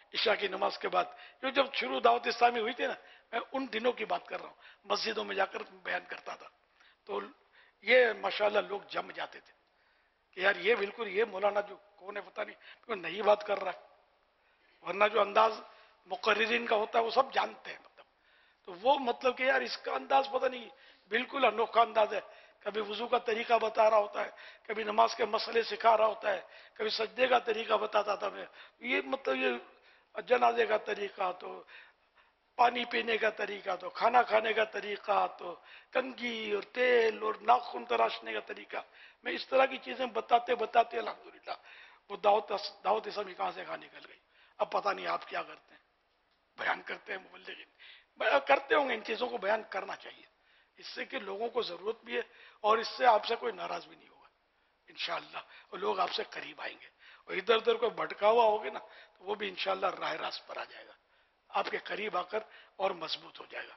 عشاء کی نماز کے بعد، جو جب شروع دعوت اسلامی ہوئی تھی نا، میں ان دنوں کی بات کر رہا ہوں، مسجدوں میں جا کر بیان کرتا تھا، تو یہ ماشاءاللہ لوگ جم جاتے تھے کہ یار یہ بالکل یہ مولانا جو کون ہے پتہ نہیں، کوئی نئی بات کر رہا ہے، ورنہ جو انداز مقررین کا ہوتا ہے وہ سب جانتے ہیں، مطلب تو وہ مطلب کہ یار اس کا انداز پتہ نہیں بالکل انوکھا انداز ہے، کبھی وضو کا طریقہ بتا رہا ہوتا ہے، کبھی نماز کے مسئلے سکھا رہا ہوتا ہے، کبھی سجدے کا طریقہ بتاتا تھا میں، یہ مطلب یہ جنازے کا طریقہ، تو پانی پینے کا طریقہ، تو کھانا کھانے کا طریقہ، تو کنگھی اور تیل اور ناخن تراشنے کا طریقہ، میں اس طرح کی چیزیں بتاتے بتاتے الحمدللہ وہ دعوت دعوت اسلامی کہاں سے کہاں نکل گئی۔ اب پتہ نہیں آپ کیا کرتے ہیں، بیان کرتے ہیں مبلغین، بیان کرتے ہوں گے، ان چیزوں کو بیان کرنا چاہیے، اس سے کہ لوگوں کو ضرورت بھی ہے اور اس سے آپ سے کوئی ناراض بھی نہیں ہوگا انشاءاللہ، اور لوگ آپ سے قریب آئیں گے، اور ادھر ادھر کوئی بھٹکا ہوا ہوگا نا تو وہ بھی انشاءاللہ راہ راست پر آ جائے گا، آپ کے قریب آ کر اور مضبوط ہو جائے گا۔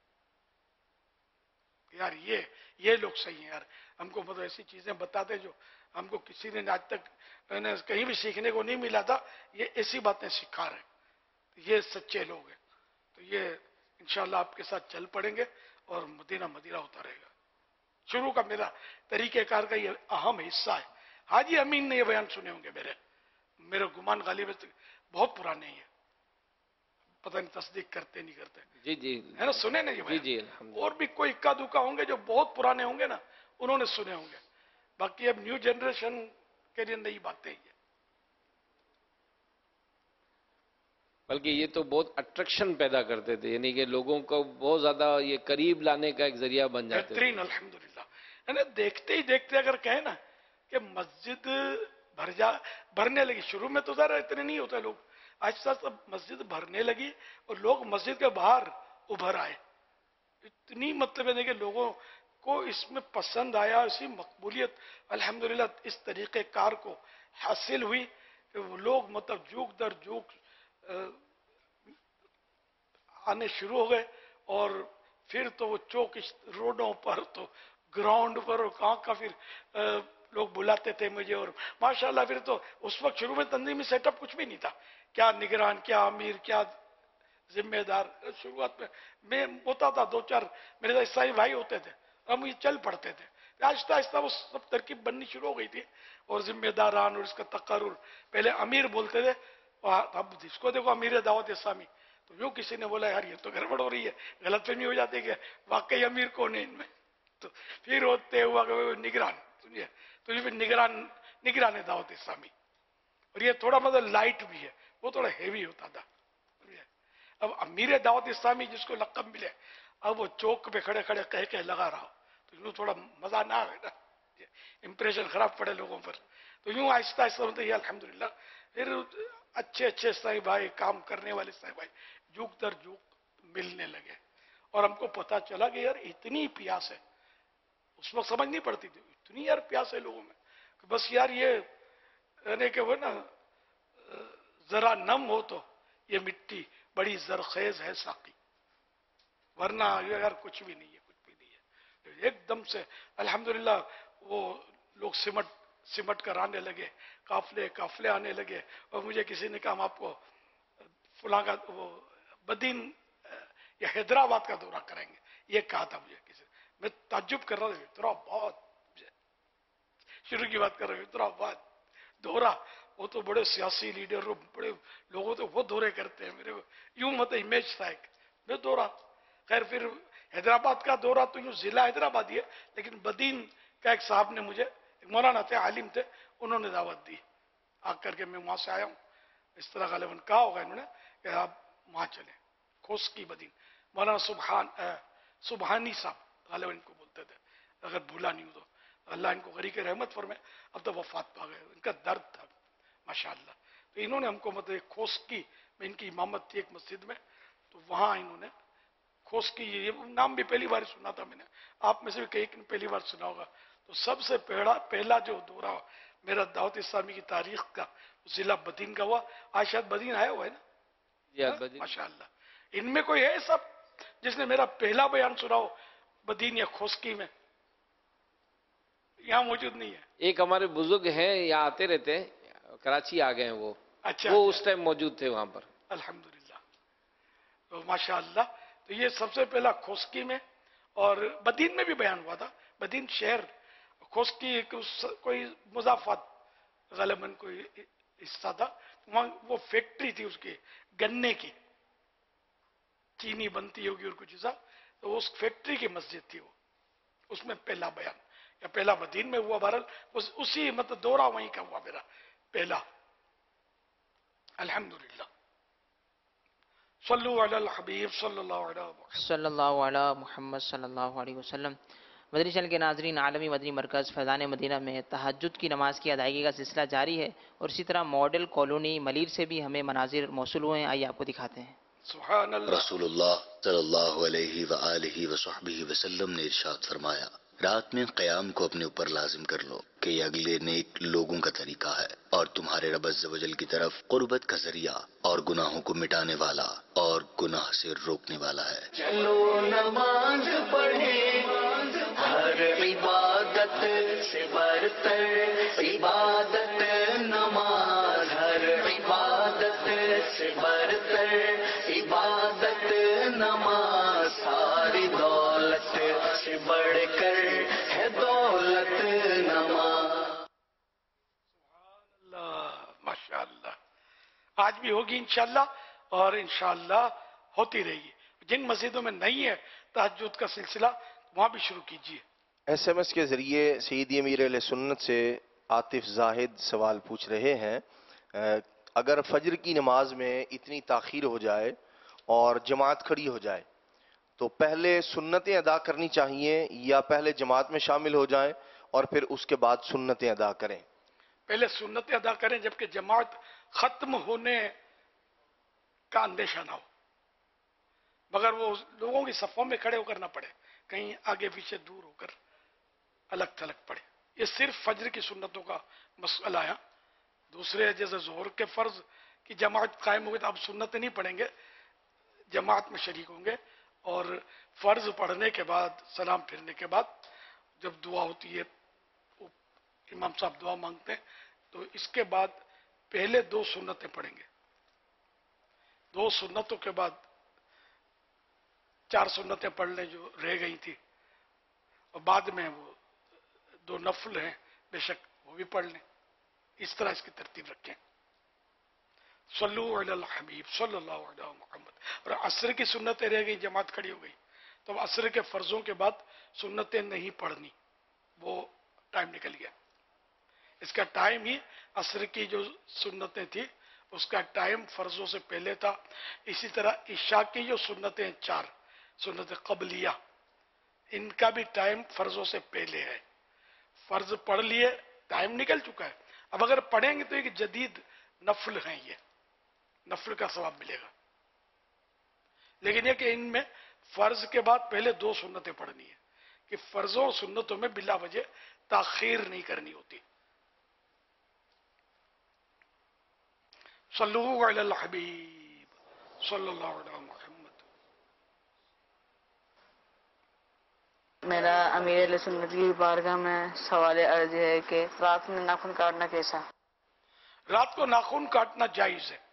یار یہ یہ لوگ صحیح ہیں یار، ہم کو مطلب ایسی چیزیں بتاتے جو ہم کو کسی نے آج تک کہیں بھی سیکھنے کو نہیں ملا تھا، یہ ایسی باتیں سکھا رہے ہیں، یہ سچے لوگ ہیں، تو یہ انشاءاللہ آپ کے ساتھ چل پڑیں گے اور مدینہ مدینہ ہوتا رہے گا۔ شروع کا میرا طریقہ کار کا یہ اہم حصہ ہے۔ حاجی امین نے یہ بیان سنے ہوں گے میرے میرے گمان غالب بہت پرانے ہیں، پتہ نہیں تصدیق کرتے نہیں کرتے، جی جی ہے نا، سنے نہیں یہ جی بیان؟ جی الحمد اور بھی کوئی اکا دکا ہوں گے جو بہت پرانے ہوں گے نا، انہوں نے سنے ہوں گے، باقی اب نیو جنریشن کے لیے نئی باتیں ہیں۔ بلکہ یہ تو بہت اٹریکشن پیدا کرتے تھے، یعنی کہ لوگوں کو بہت زیادہ یہ قریب لانے کا ایک ذریعہ بن جاتے تھے۔ بہترین الحمدللہ، ہے نا، دیکھتے ہی دیکھتے اگر کہیں نا کہ مسجد بھر جا بھرنے لگی، شروع میں تو ذرا اتنے نہیں ہوتے لوگ، آہستہ آہستہ مسجد بھرنے لگی اور لوگ مسجد کے باہر ابھر آئے، اتنی مطلب ہے کہ لوگوں کو اس میں پسند آیا، اسی مقبولیت الحمدللہ اس طریقہ کار کو حاصل ہوئی کہ وہ لوگ مطلب جوک در جوک آنے شروع ہو گئے، اور پھر تو وہ چوک روڈوں پر تو گراؤنڈ پر اور کہاں کا پھر لوگ بلاتے تھے مجھے، اور ماشاءاللہ پھر تو اس وقت شروع میں تنظیمی سیٹ اپ کچھ بھی نہیں تھا، کیا نگران، کیا امیر، کیا ذمہ دار، شروعات میں میں ہوتا تھا، دو چار میرے ساتھ عیسائی بھائی ہوتے تھے، ہم یہ چل پڑتے تھے، آہستہ آہستہ وہ سب ترکیب بننی شروع ہو گئی تھی، اور ذمہ داران اور اس کا تقرر، پہلے امیر بولتے تھے، اب جس کو دیکھو امیر دعوت اسلامی، تو یوں کسی نے بولا یار یہ تو گڑبڑ ہو رہی ہے، غلط فہمی ہو جاتی ہے کہ واقعی امیر کون ہے ان میں، تو پھر ہوتے ہوا کہ نگران، سنیے تو یہ پھر نگران نگران دعوت اسلامی، اور یہ تھوڑا مطلب لائٹ بھی ہے، وہ تھوڑا ہیوی ہوتا تھا۔ اب امیر دعوت اسلامی جس کو لقب ملے، اب وہ چوک پہ کھڑے کھڑے کہہ کے لگا رہا ہو تو یوں تھوڑا مزہ نہ آئے نا، امپریشن خراب پڑے لوگوں پر، تو یوں آہستہ آہستہ ہوتا ہے الحمدللہ، پھر اچھے اچھے اسلامی بھائی، کام کرنے والے اسلامی بھائی جھوک در جھوک ملنے لگے، اور ہم کو پتا چلا کہ یار اتنی پیاس ہے، اس وقت سمجھ نہیں پڑتی تھی، اتنی یار پیاس ہے لوگوں میں کہ بس یار یہ یعنی کہ وہ نا ذرا نم ہو تو یہ مٹی بڑی زرخیز ہے ساقی، ورنہ یار کچھ بھی نہیں ہے، کچھ بھی نہیں ہے، ایک دم سے الحمدللہ وہ لوگ سمٹ سمٹ کر آنے لگے، قافلے قافلے آنے لگے، اور مجھے کسی نے کہا ہم آپ کو فلاں کا وہ بدین یا حیدرآباد کا دورہ کریں گے، یہ کہا تھا مجھے کسی نے، میں تعجب کر رہا تھا، اتنا بہت شروع کی بات کر رہا ہوں، اتنا بہت دورہ، وہ تو بڑے سیاسی لیڈر بڑے لوگوں تو وہ دورے کرتے ہیں، میرے یوں مطلب امیج تھا ایک میں دورہ، خیر پھر حیدرآباد کا دورہ تو یوں ضلع حیدرآباد ہی ہے، لیکن بدین کا ایک صاحب نے مجھے، مولانا تھے، عالم تھے، انہوں نے دعوت دی آ کر کے میں وہاں سے آیا ہوں، اس طرح غالباً کہا ہوگا انہوں نے کہ آپ وہاں چلیں، کھوسکی بدین، مولانا سبحان سبحانی صاحب غالباً ان کو بولتے تھے، اگر بھولا نہیں ہوں تو اللہ ان کو غریق رحمت فرمائے، اب تو وفات پا گئے، ان کا درد تھا ماشاءاللہ، تو انہوں نے ہم کو مطلب کھوسکی میں ان کی امامت تھی ایک مسجد میں، تو وہاں انہوں نے کھوسکی، یہ نام بھی پہلی بار سنا تھا میں نے، آپ میں سے بھی کئی پہلی بار سنا ہوگا، تو سب سے پہلا پہلا جو دورہ میرا دعوت اسلامی کی تاریخ کا ضلع بدین کا ہوا، آج شاید بدین آیا ہوا ہے نا ماشاءاللہ، ان میں کوئی ہے سب جس نے میرا پہلا بیان سنا ہو بدین یا کھوسکی میں؟ یہاں موجود نہیں ہے؟ ایک ہمارے بزرگ ہیں، یہاں آتے رہتے ہیں، کراچی آ گئے ہیں وہ، اچھا وہ اچھا اس ٹائم موجود تھے وہاں پر۔ الحمدللہ. تو ماشاءاللہ. تو یہ سب سے پہلا کھوسکی میں اور بدین میں بھی بیان ہوا تھا. بدین شہر، کھوسکی کوئی مضافات غالباً کوئی حصہ تھا. وہاں وہ فیکٹری تھی اس کی گنے کی، چینی بنتی ہوگی اور کچھ ایسا. تو اس فیکٹری کی مسجد تھی وہ. اس میں پہلا بیان یا پہلا مدین میں ہوا. بہرحال اسی مطلب دورہ وہیں کا ہوا میرا پہلا. الحمدللہ. صلو علی الحبیب صلی اللہ علیہ وسلم صلی اللہ علیہ محمد صلی اللہ علیہ وسلم. مدنی چینل کے ناظرین، عالمی مدنی مرکز فیضان مدینہ میں تہجد کی نماز کی ادائیگی کا سلسلہ جاری ہے، اور اسی طرح ماڈل کالونی ملیر سے بھی ہمیں مناظر موصول ہوئے ہیں. آئیے آپ کو دکھاتے ہیں. سبحان اللہ. رسول اللہ صلی اللہ علیہ وآلہ وصحبہ وسلم نے ارشاد فرمایا، رات میں قیام کو اپنے اوپر لازم کر لو کہ یہ اگلے نیک لوگوں کا طریقہ ہے اور تمہارے رب عز و جل کی طرف قربت کا ذریعہ اور گناہوں کو مٹانے والا اور گناہ سے روکنے والا ہے. چلو نماز پڑھیں، ہر عبادت سے برتر عبادت نماز، ہر عبادت سے برتر عبادت نماز، ساری دولت سے بڑھ کر ہے دولت نماز. ماشاءاللہ. آج بھی ہوگی انشاءاللہ اور انشاءاللہ ہوتی رہے گی. جن مسجدوں میں نہیں ہے تہجد کا سلسلہ وہاں بھی شروع کیجیے. ایس ایم ایس کے ذریعے سیدی امیر اہل سنت سے عاطف زاہد سوال پوچھ رہے ہیں، اگر فجر کی نماز میں اتنی تاخیر ہو جائے اور جماعت کھڑی ہو جائے تو پہلے سنتیں ادا کرنی چاہیے یا پہلے جماعت میں شامل ہو جائیں اور پھر اس کے بعد سنتیں ادا کریں؟ پہلے سنتیں ادا کریں جبکہ جماعت ختم ہونے کا اندیشہ نہ ہو، مگر وہ لوگوں کی صفوں میں کھڑے ہو کر نہ پڑے، کہیں آگے پیچھے دور ہو کر الگ تھلگ پڑے. یہ صرف فجر کی سنتوں کا مسئلہ ہے. دوسرے جیسے ظہر کے فرض کی جماعت قائم ہوگی تو اب سنتیں نہیں پڑھیں گے، جماعت میں شریک ہوں گے. اور فرض پڑھنے کے بعد سلام پھرنے کے بعد جب دعا ہوتی ہے، امام صاحب دعا مانگتے ہیں، تو اس کے بعد پہلے دو سنتیں پڑھیں گے. دو سنتوں کے بعد چار سنتیں پڑھ لیں جو رہ گئی تھی، اور بعد میں وہ دو نفل ہیں بے شک وہ بھی پڑھ لیں. اس طرح اس کی ترتیب رکھیں. صلو علی الحبیب صلی اللہ علیہ محمد. اور عصر کی سنتیں رہ گئی، جماعت کھڑی ہو گئی، تو عصر کے فرضوں کے بعد سنتیں نہیں پڑھنی، وہ ٹائم نکل گیا. اس کا ٹائم ہی عصر کی جو سنتیں تھی اس کا ٹائم فرضوں سے پہلے تھا. اسی طرح عشاء کی جو سنتیں چار سنت قبلیہ، ان کا بھی ٹائم فرضوں سے پہلے ہے. فرض پڑھ لیے، ٹائم نکل چکا ہے. اب اگر پڑھیں گے تو ایک جدید نفل ہیں، یہ نفل کا ثواب ملے گا. لیکن یہ کہ ان میں فرض کے بعد پہلے دو سنتیں پڑھنی ہے، کہ فرضوں اور سنتوں میں بلا وجہ تاخیر نہیں کرنی ہوتی. صلو علی الحبیب صلی اللہ علیہ محمد. میرا امیر اہل سنت کی بارگاہ میں سوال عرض ہے کہ رات میں ناخن کاٹنا کیسا؟ رات کو ناخن کاٹنا جائز ہے.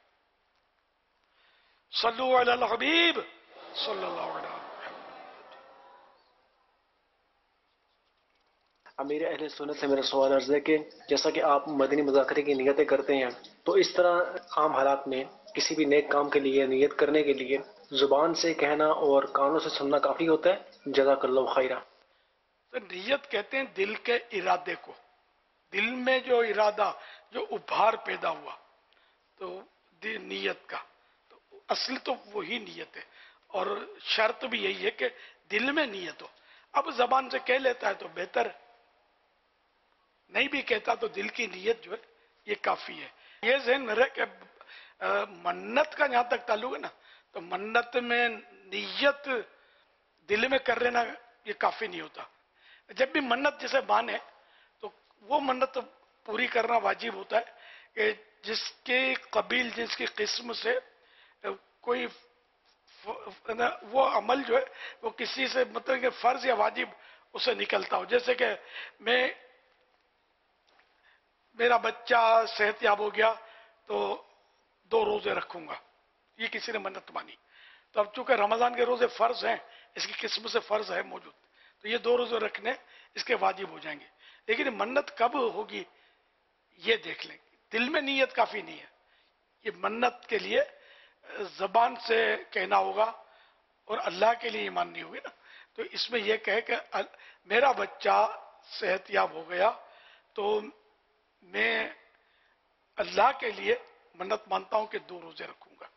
صلو علی الحبیب صلی اللہ علیہ محمد. امیر اہل سنت سے میرا سوال عرض ہے کہ جیسا کہ آپ مدنی مذاکرے کی نیتیں کرتے ہیں، تو اس طرح عام حالات میں کسی بھی نیک کام کے لیے نیت کرنے کے لیے زبان سے کہنا اور کانوں سے سننا کافی ہوتا ہے؟ جزاک اللہ خیرہ. تو نیت کہتے ہیں دل کے ارادے کو، دل میں جو ارادہ جو ابھار پیدا ہوا تو نیت کا تو اصل تو وہی نیت ہے، اور شرط بھی یہی ہے کہ دل میں نیت ہو. اب زبان سے کہہ لیتا ہے تو بہتر ہے، نہیں بھی کہتا تو دل کی نیت جو ہے یہ کافی ہے. یہ ذہن میں رہے کہ منت کا جہاں تک تعلق ہے نا، تو منت میں نیت دل میں کر لینا یہ کافی نہیں ہوتا. جب بھی منت جسے بانے تو وہ منت پوری کرنا واجب ہوتا ہے کہ جس کے قبیل جس کی قسم سے کوئی وہ عمل جو ہے وہ کسی سے مطلب کہ فرض یا واجب اسے نکلتا ہو. جیسے کہ میں میرا بچہ صحت یاب ہو گیا تو دو روزے رکھوں گا، یہ کسی نے منت مانی. تو اب چونکہ رمضان کے روزے فرض ہیں، اس کی قسم سے فرض ہے موجود، تو یہ دو روزے رکھنے اس کے واجب ہو جائیں گے. لیکن منت کب ہوگی یہ دیکھ لیں. دل میں نیت کافی نہیں ہے، یہ منت کے لیے زبان سے کہنا ہوگا اور اللہ کے لیے ایمان نہیں ہوگی نا. تو اس میں یہ کہے کہ میرا بچہ صحت یاب ہو گیا تو میں اللہ کے لیے منت مانتا ہوں کہ دو روزے رکھوں گا.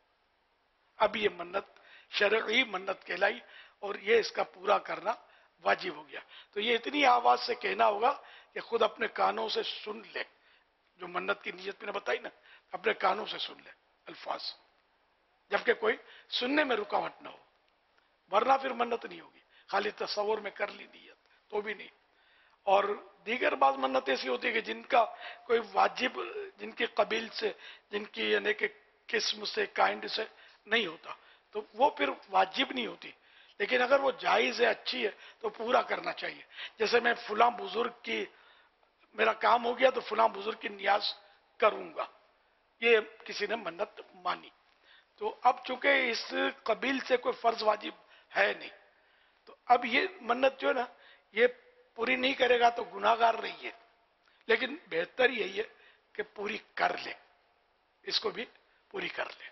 اب یہ منت شرعی منت کہلائی اور یہ اس کا پورا کرنا واجب ہو گیا. تو یہ اتنی آواز سے کہنا ہوگا کہ خود اپنے کانوں سے سن لے. جو منت کی نیت میں نے بتائی نا، اپنے کانوں سے سن لے الفاظ، جبکہ کوئی سننے میں رکاوٹ نہ ہو، ورنہ پھر منت نہیں ہوگی. خالی تصور میں کر لی نیت تو بھی نہیں. اور دیگر بعض منت ایسی ہوتی ہے کہ جن کا کوئی واجب، جن کی قبیل سے، جن کی یعنی کہ قسم سے، کائنڈ سے نہیں ہوتا، تو وہ پھر واجب نہیں ہوتی. لیکن اگر وہ جائز ہے، اچھی ہے، تو پورا کرنا چاہیے. جیسے میں فلاں بزرگ کی، میرا کام ہو گیا تو فلاں بزرگ کی نیاز کروں گا، یہ کسی نے منت مانی. تو اب چونکہ اس قبیل سے کوئی فرض واجب ہے نہیں، تو اب یہ منت جو ہے نا، یہ پوری نہیں کرے گا تو گناہ گار نہیں ہے. لیکن بہتر یہی ہے کہ پوری کر لے، اس کو بھی پوری کر لے.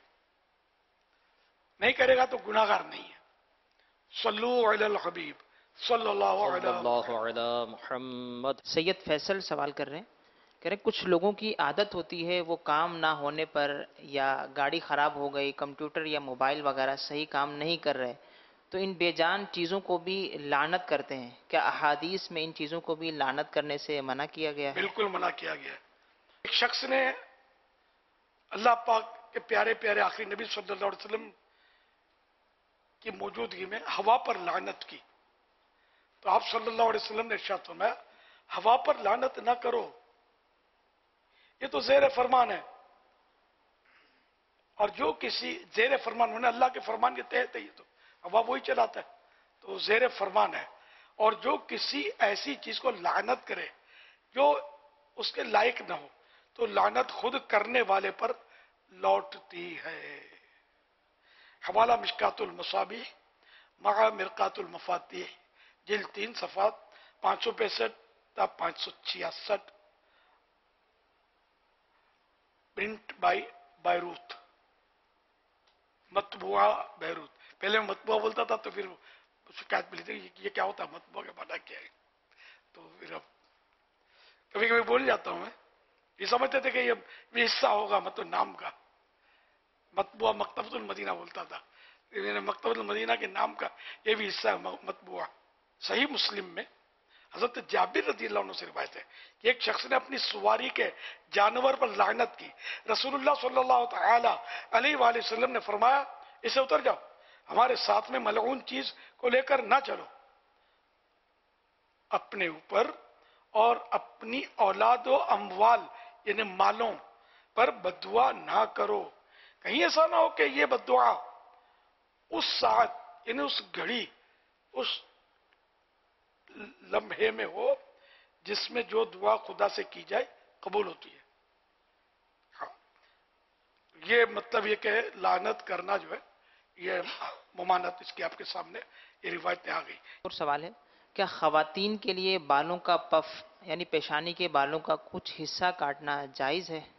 نہیں کرے گا تو گناہ گار نہیں ہے. صلو علی الحبیب صلی اللہ علیہ محمد. سید فیصل سوال کر رہے ہیں، کہہ رہے ہیں کچھ لوگوں کی عادت ہوتی ہے وہ کام نہ ہونے پر، یا گاڑی خراب ہو گئی، کمپیوٹر یا موبائل وغیرہ صحیح کام نہیں کر رہے، تو ان بے جان چیزوں کو بھی لعنت کرتے ہیں. کیا احادیث میں ان چیزوں کو بھی لعنت کرنے سے منع کیا گیا ہے؟ بالکل منع کیا گیا ہے. ایک شخص نے اللہ پاک کے پیارے پیارے آخری نبی صلی اللہ علیہ وسلم کی موجودگی میں ہوا پر لعنت کی. تو آپ صلی اللہ علیہ وسلم نے ارشاد فرمایا ہوا پر لعنت نہ کرو، یہ تو زیر فرمان ہے. اور جو کسی زیر فرمان ہونے اللہ کے فرمان کے تحت ہے، یہ تو ہوا وہی چلاتا ہے، تو زیر فرمان ہے. اور جو کسی ایسی چیز کو لعنت کرے جو اس کے لائق نہ ہو، تو لعنت خود کرنے والے پر لوٹتی ہے. حوالہ مشکات المصابیح مع مرقات المفاتیح، جلد تین، صفحات پانچ سو پینسٹھ تا پانچ سو چھیاسٹھ، پرنٹ بائی بیروت، مطبوعہ بیروت. پہلے میں مطبوعہ بولتا تھا تو پھر شکایت ملی تھی یہ کیا ہوتا ہے، مطبوعہ کا معنی کیا ہے. تو پھر اب کبھی کبھی بول جاتا ہوں میں، یہ سمجھتے تھے کہ یہ حصہ ہوگا مطلب نام کا. مطبوعہ مکتبۃ المدینہ بولتا تھا، میں نے مکتبۃ المدینہ کے نام کا یہ بھی حصہ ہے مطبوعہ. صحیح مسلم میں حضرت جابر رضی اللہ عنہ سے روایت ہے کہ ایک شخص نے اپنی سواری کے جانور پر لعنت کی. رسول اللہ صلی اللہ تعالی علیہ وآلہ وسلم نے فرمایا اسے اتر جاؤ، ہمارے ساتھ میں ملعون چیز کو لے کر نہ چلو. اپنے اوپر اور اپنی اولاد و اموال یعنی مالوں پر بددعا نہ کرو. کہیں ایسا نہ ہو کہ یہ بددعا اس ساتھ یعنی اس گھڑی، اس لمحے میں ہو جس میں جو دعا خدا سے کی جائے قبول ہوتی ہے. ہاں، یہ مطلب یہ کہ لعنت کرنا جو ہے یہ ممانعت اس کی آپ کے سامنے یہ روایتیں آ گئی. اور سوال ہے کیا خواتین کے لیے بالوں کا پف یعنی پیشانی کے بالوں کا کچھ حصہ کاٹنا جائز ہے؟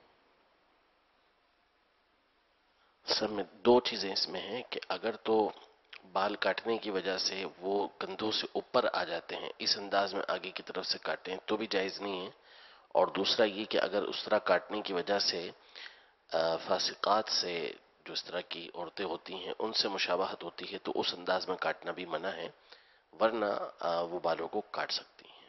سر میں دو چیزیں اس میں ہیں کہ اگر تو بال کاٹنے کی وجہ سے وہ کندھوں سے اوپر آ جاتے ہیں، اس انداز میں آگے کی طرف سے کاٹیں تو بھی جائز نہیں ہے. اور دوسرا یہ کہ اگر اس طرح کاٹنے کی وجہ سے فاسقات سے جو اس طرح کی عورتیں ہوتی ہیں ان سے مشابہت ہوتی ہے تو اس انداز میں کاٹنا بھی منع ہے، ورنہ وہ بالوں کو کاٹ سکتی ہیں.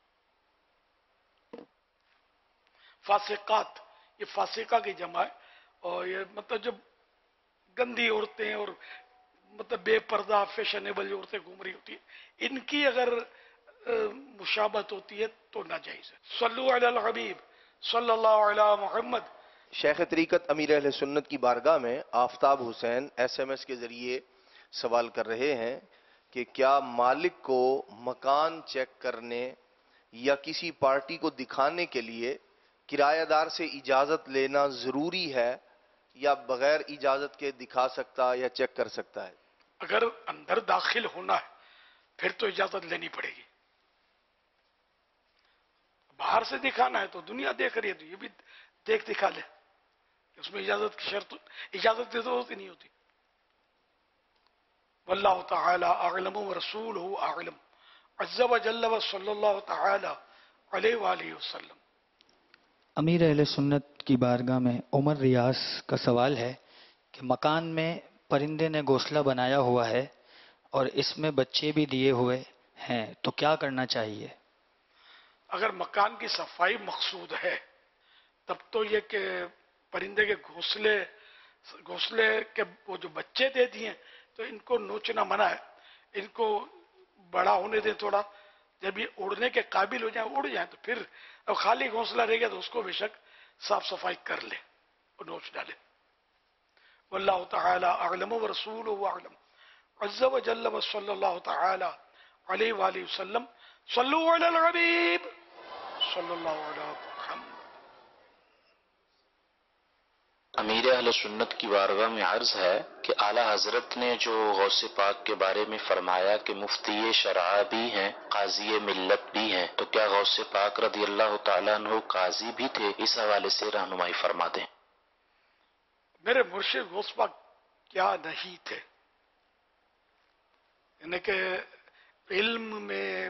فاسقات یہ فاسقہ کی جمع ہے، اور یہ مطلب جب گندی عورتیں اور مطلب بے پردہ فیشنیبل جو عورتیں گھوم رہی ہوتی ہیں ان کی اگر مشابہت ہوتی ہے تو ناجائز ہے. صلو علی الحبیب صلی اللہ علی محمد. شیخ طریقت امیر اہل سنت کی بارگاہ میں Aftab Hussain S M S کے ذریعے سوال کر رہے ہیں کہ کیا مالک کو مکان چیک کرنے یا کسی پارٹی کو دکھانے کے لیے کرایہ دار سے اجازت لینا ضروری ہے یا بغیر اجازت کے دکھا سکتا یا چیک کر سکتا ہے؟ اگر اندر داخل ہونا ہے پھر تو اجازت لینی پڑے گی. باہر سے دکھانا ہے تو دنیا دیکھ رہی ہے تو یہ بھی دیکھ دکھا لے. اس میں اجازت کی شرط اجازت کی ضرورت ہی نہیں ہوتی. واللہ تعالی اعلم ورسولہ اعلم عز وجل وصلی اللہ تعالی علیہ وآلہ وسلم. امیر اہل سنت کی بارگاہ میں عمر ریاض کا سوال ہے کہ مکان میں پرندے نے گھونسلہ بنایا ہوا ہے اور اس میں بچے بھی دیے ہوئے ہیں تو کیا کرنا چاہیے؟ اگر مکان کی صفائی مقصود ہے تب تو یہ کہ پرندے کے گھونسلے گھونسلے کے وہ جو بچے دے دیے تو ان کو نوچنا منع ہے. ان کو بڑا ہونے دیں تھوڑا، جب یہ اڑنے کے قابل ہو جائیں اڑ جائیں تو پھر اب خالی گھونسلہ رہ گیا تو اس کو بے شک صاف صفائی کر لے اور نوچ ڈالے. واللہ تعالی اعلم ورسولہ اعلم عز وجل وصلی اللہ تعالی علیہ وآلہ وسلم. صلو علی الحبیب صلی اللہ علیہ وسلم. امیر اہل سنت کی بارگاہ میں عرض ہے کہ اعلیٰ حضرت نے جو غوث پاک کے بارے میں فرمایا کہ مفتی شرع بھی ہیں قاضی ملت بھی ہیں، تو کیا غوث پاک رضی اللہ تعالیٰ عنہ قاضی بھی تھے؟ اس حوالے سے رہنمائی فرما دیں. میرے مرشد غوث پاک کیا نہیں تھے، یعنی کہ علم میں،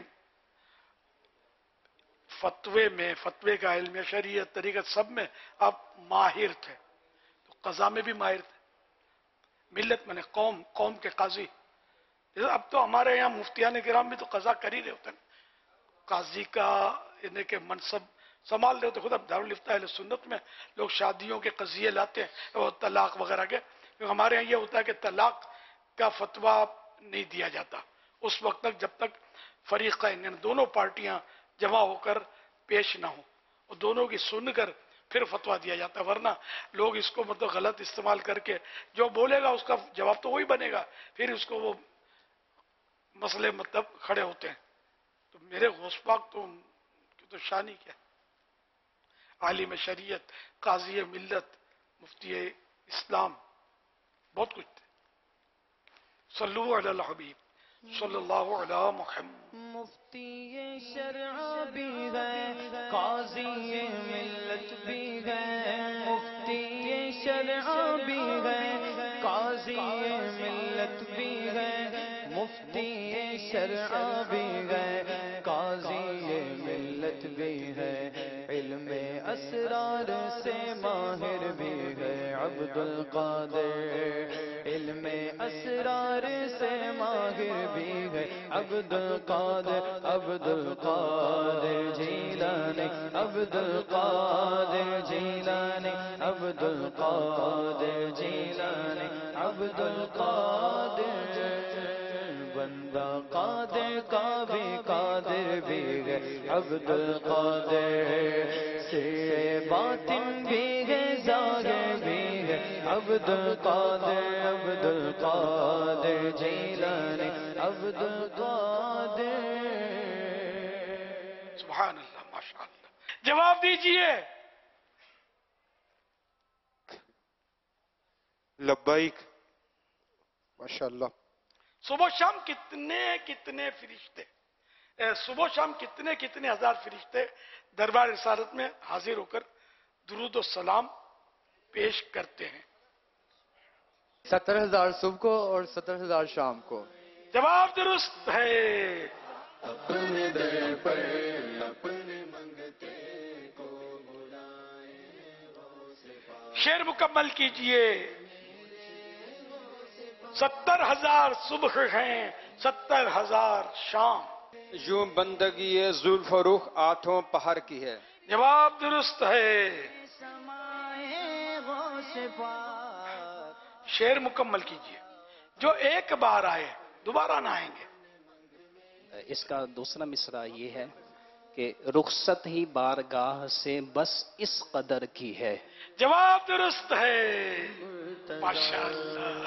فتوے میں، فتوے کا علم، شریعت، طریقت، سب میں آپ ماہر تھے. قضا میں بھی ماہر تھے. ملت میں نے قوم قوم کے قاضی. اب تو ہمارے یہاں مفتیان کرام بھی تو قضا کر ہی رہے ہوتے ہیں. قاضی کا یعنی کہ منصب سنبھال رہے ہوتے. خود اب دارالفتاء اہل سنت میں لوگ شادیوں کے قضیے لاتے ہیں اور طلاق وغیرہ کے. ہمارے یہاں یہ ہوتا ہے کہ طلاق کا فتویٰ نہیں دیا جاتا اس وقت تک جب تک فریقین یعنی دونوں پارٹیاں جمع ہو کر پیش نہ ہوں اور دونوں کی سن کر پھر فتویٰ دیا جاتا ہے. ورنہ لوگ اس کو مطلب غلط استعمال کر کے جو بولے گا اس کا جواب تو وہی بنے گا، پھر اس کو وہ مسئلے مطلب کھڑے ہوتے ہیں. تو میرے غوث پاک تو ان کی تو شان ہی کیا، عالم شریعت، قاضی ملت، مفتی اسلام، بہت کچھ تھے. صلو علی الحبیب صلی اللہ علی محمد. مفتی شرع بھی ہے، قاضی ملت بھی ہے. مفتی شرع بھی ہے، قاضی ملت بھی ہے. مفتی شرع بھی ہے، قاضی ملت بھی ہے. علم اسرار سے ماہر بھی ہے عبد القادر. علم اسرار سے ماہر بھی ہے عبد القادر. عبد القادر جیلانی، عبد القادر جیلانی، عبد القادر جیلانی، عبد القادر. بندہ قادر کا بھی قادر بھی ہے عبد القادر. سے باطن بھی ہے ظاہر بھی ہے عبد القادر. عبد القادر جیلانی، عبد القادر. سبحان اللہ، ماشاء اللہ. جواب دیجئے. لبیک. ماشاء اللہ. صبح شام کتنے کتنے فرشتے، صبح شام کتنے کتنے ہزار فرشتے دربار رسالت میں حاضر ہو کر درود و سلام پیش کرتے ہیں. ستر ہزار صبح کو اور ستر ہزار شام کو. جواب درست ہے. اپنے در پر اپنے منگتے کو بلائے. شعر مکمل کیجئے. ستر ہزار صبح ہیں، ستر ہزار شام. یوں بندگی زلف و رخ آٹھوں پہر کی ہے. جواب درست ہے. شعر مکمل کیجئے. جو ایک بار آئے دوبارہ نہ آئیں گے. اس کا دوسرا مصرع یہ ہے کہ رخصت ہی بارگاہ سے بس اس قدر کی ہے. جواب درست ہے. ماشاءاللہ.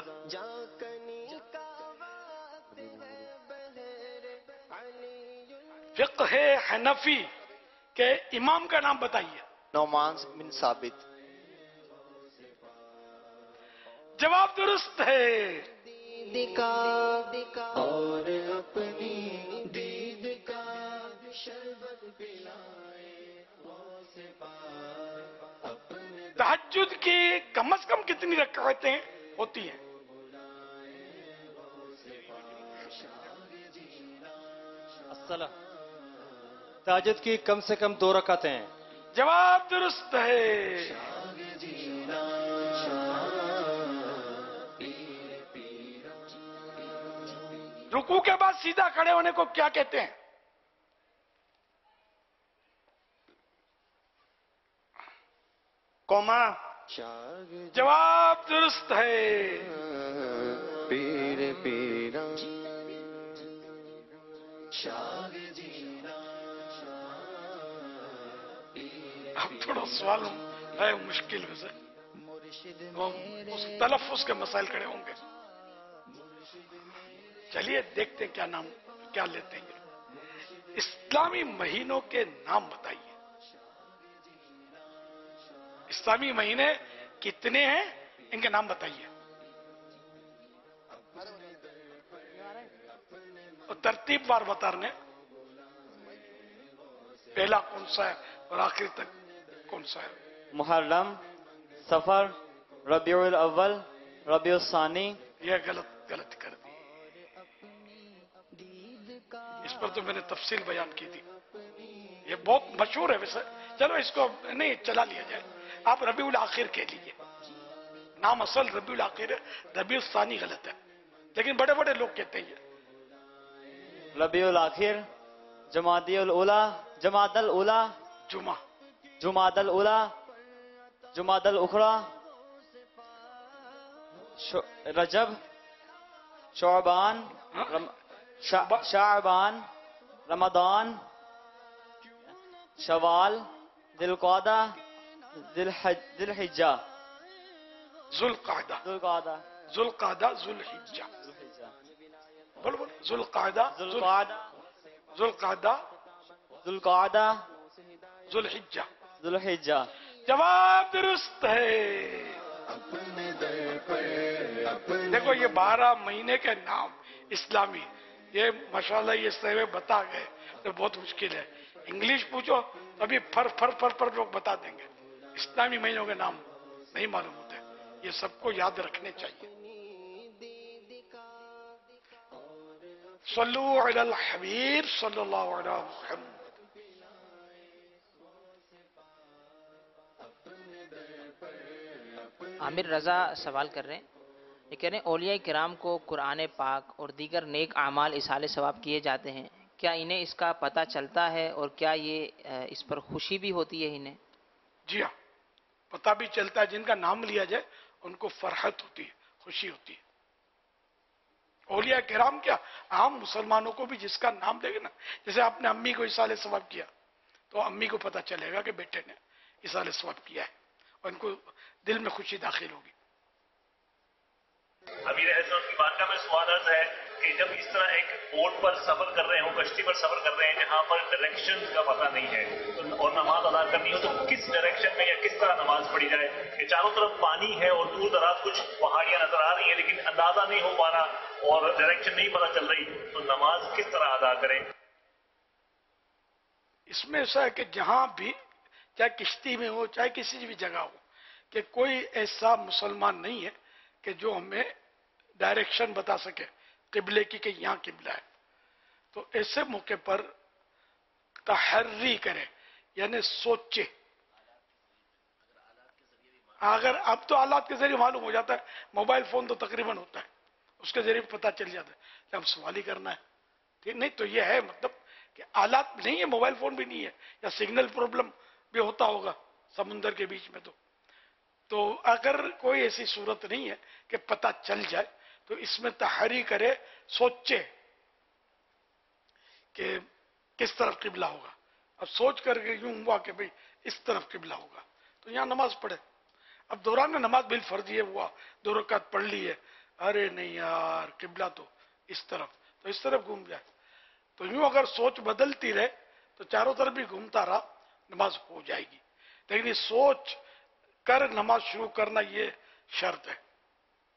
فقہ حنفی کے امام کا نام بتائیے. نعمان بن ثابت. जवाब दुरुस्त है। और अपनी दीद का शरबत पिलाए गौसे पाक अपने तहज्जुद की कम से कम कितनी रकातें होती हैं? अस्सला तहज्जुद की कम से कम दो रकातें हैं। जवाब दुरुस्त है। रुकू के बाद सीधा खड़े होने को क्या कहते हैं? कोमा। जवाब दुरुस्त है। पीर पीरा अब थोड़ा सवाल है मुश्किल वैसे, उस तलफ्फुज के मसाइल खड़े होंगे। चलिए देखते हैं क्या नाम क्या लेते हैं। इस्लामी महीनों के नाम बताइए। इस्लामी महीने कितने हैं, इनके नाम बताइए और तरतीब बार बता रहे। पहला कौन सा है और आखिर तक कौन सा है? मुहर्रम, सफर, रबीउल अव्वल, रबीउल सानी। यह गलत गलत कर दी। इस पर तो मैंने तफसील बयान की थी। ये बहुत मशहूर है वैसे, चलो इसको नहीं चला लिया जाए। आप रबीउल आखिर कह लीजिए। नाम असल रबीउल आखिर है, रबीउल सानी गलत है, लेकिन बड़े बड़े लोग कहते हैं। रबीउल आखिर, जमादियुल उला, जमादल उला, जुमा, जुमादल उला, जुमादल उखरा, रजब, शौबान, शाबान, रमदान, शवाल, दिलक़ादा, दिलहिज्जा, जुल्क़ादा, जुल्क़ादा, जुल्क़ादा, जुल्हिज्जा। बोलो बोलो। जुल्क़ादा, जुल्क़ादा, जुल्क़ादा, जुल्क़ादा, जुल्हिज्जा, जुल्हिज्जा। जवाब दुरुस्त है। देखो ये बारह महीने के नाम इस्लामी, ये माशाल्लाह ये सेवे बता गए तो बहुत मुश्किल है। इंग्लिश पूछो तभी फर फर फर फर लोग बता देंगे। इस्लामी महीनों के नाम नहीं मालूम होते। ये सबको याद रखने चाहिए। सल्लु अलल हबीब सल्लल्लाहु अलैहि वसल्लम। आमिर रजा सवाल कर रहे हैं, ये कह रहे हैं औलिया किराम को कुरान पाक और दीगर नेक आमाल इसाले सवाब किए जाते हैं, क्या इन्हें इसका पता चलता है और क्या ये इस पर खुशी भी होती है इन्हें? जी हाँ, पता भी चलता है। जिनका नाम लिया जाए उनको फरहत होती है, खुशी होती है। औलिया किराम क्या, आम मुसलमानों को भी जिसका नाम लेगा ना, जैसे आपने अम्मी को इसाले सवाब किया तो अम्मी को पता चलेगा कि बेटे ने इसाले सवाब किया है और उनको दिल में खुशी दाखिल होगी। अमीर अहसन की बारगाह में सवाल अर्ज है कि जब इस तरह एक बोट पर सफर कर रहे हो, कश्ती पर सफर कर रहे हैं जहां पर डायरेक्शन का पता नहीं है तो और नमाज अदा करनी हो तो किस डायरेक्शन में या किस तरह नमाज पढ़ी जाए? कि चारों तरफ पानी है और दूर दराज कुछ पहाड़ियां नजर आ रही हैं लेकिन अंदाजा नहीं हो पा रहा और डायरेक्शन नहीं पता चल रही, तो नमाज किस तरह अदा करें? इसमें ऐसा है कि जहां भी, चाहे किश्ती में हो चाहे किसी भी जगह हो, कि कोई ऐसा मुसलमान नहीं है कि जो हमें डायरेक्शन बता सके किबले की कि यहाँ किबला है। तो ऐसे मौके पर तहर्री करे, यानी सोचे। अगर अब तो आलात के जरिए मालूम हो जाता है, मोबाइल फोन तो तकरीबन होता है, उसके जरिए पता चल जाता है कि हम सवाल ही करना है। ठीक नहीं तो ये है मतलब कि आलात नहीं है, मोबाइल फोन भी नहीं है, या सिग्नल प्रॉब्लम भी होता होगा समुंदर के बीच में। तो तो अगर कोई ऐसी सूरत नहीं है कि पता चल जाए तो इसमें तहरी करे, सोचे कि किस तरफ किबला होगा। अब सोच करके यूं हुआ कि भाई इस तरफ किबला होगा तो यहाँ नमाज पढ़े। अब दौरान नमाज बिल फर्जी है हुआ, दो रकात पढ़ ली है, अरे नहीं यार किबला तो इस तरफ, तो इस तरफ घूम जाए। तो यूं अगर सोच बदलती रहे तो चारों तरफ भी घूमता रहा, नमाज हो जाएगी। लेकिन ये सोच कर नमाज शुरू करना ये शर्त है।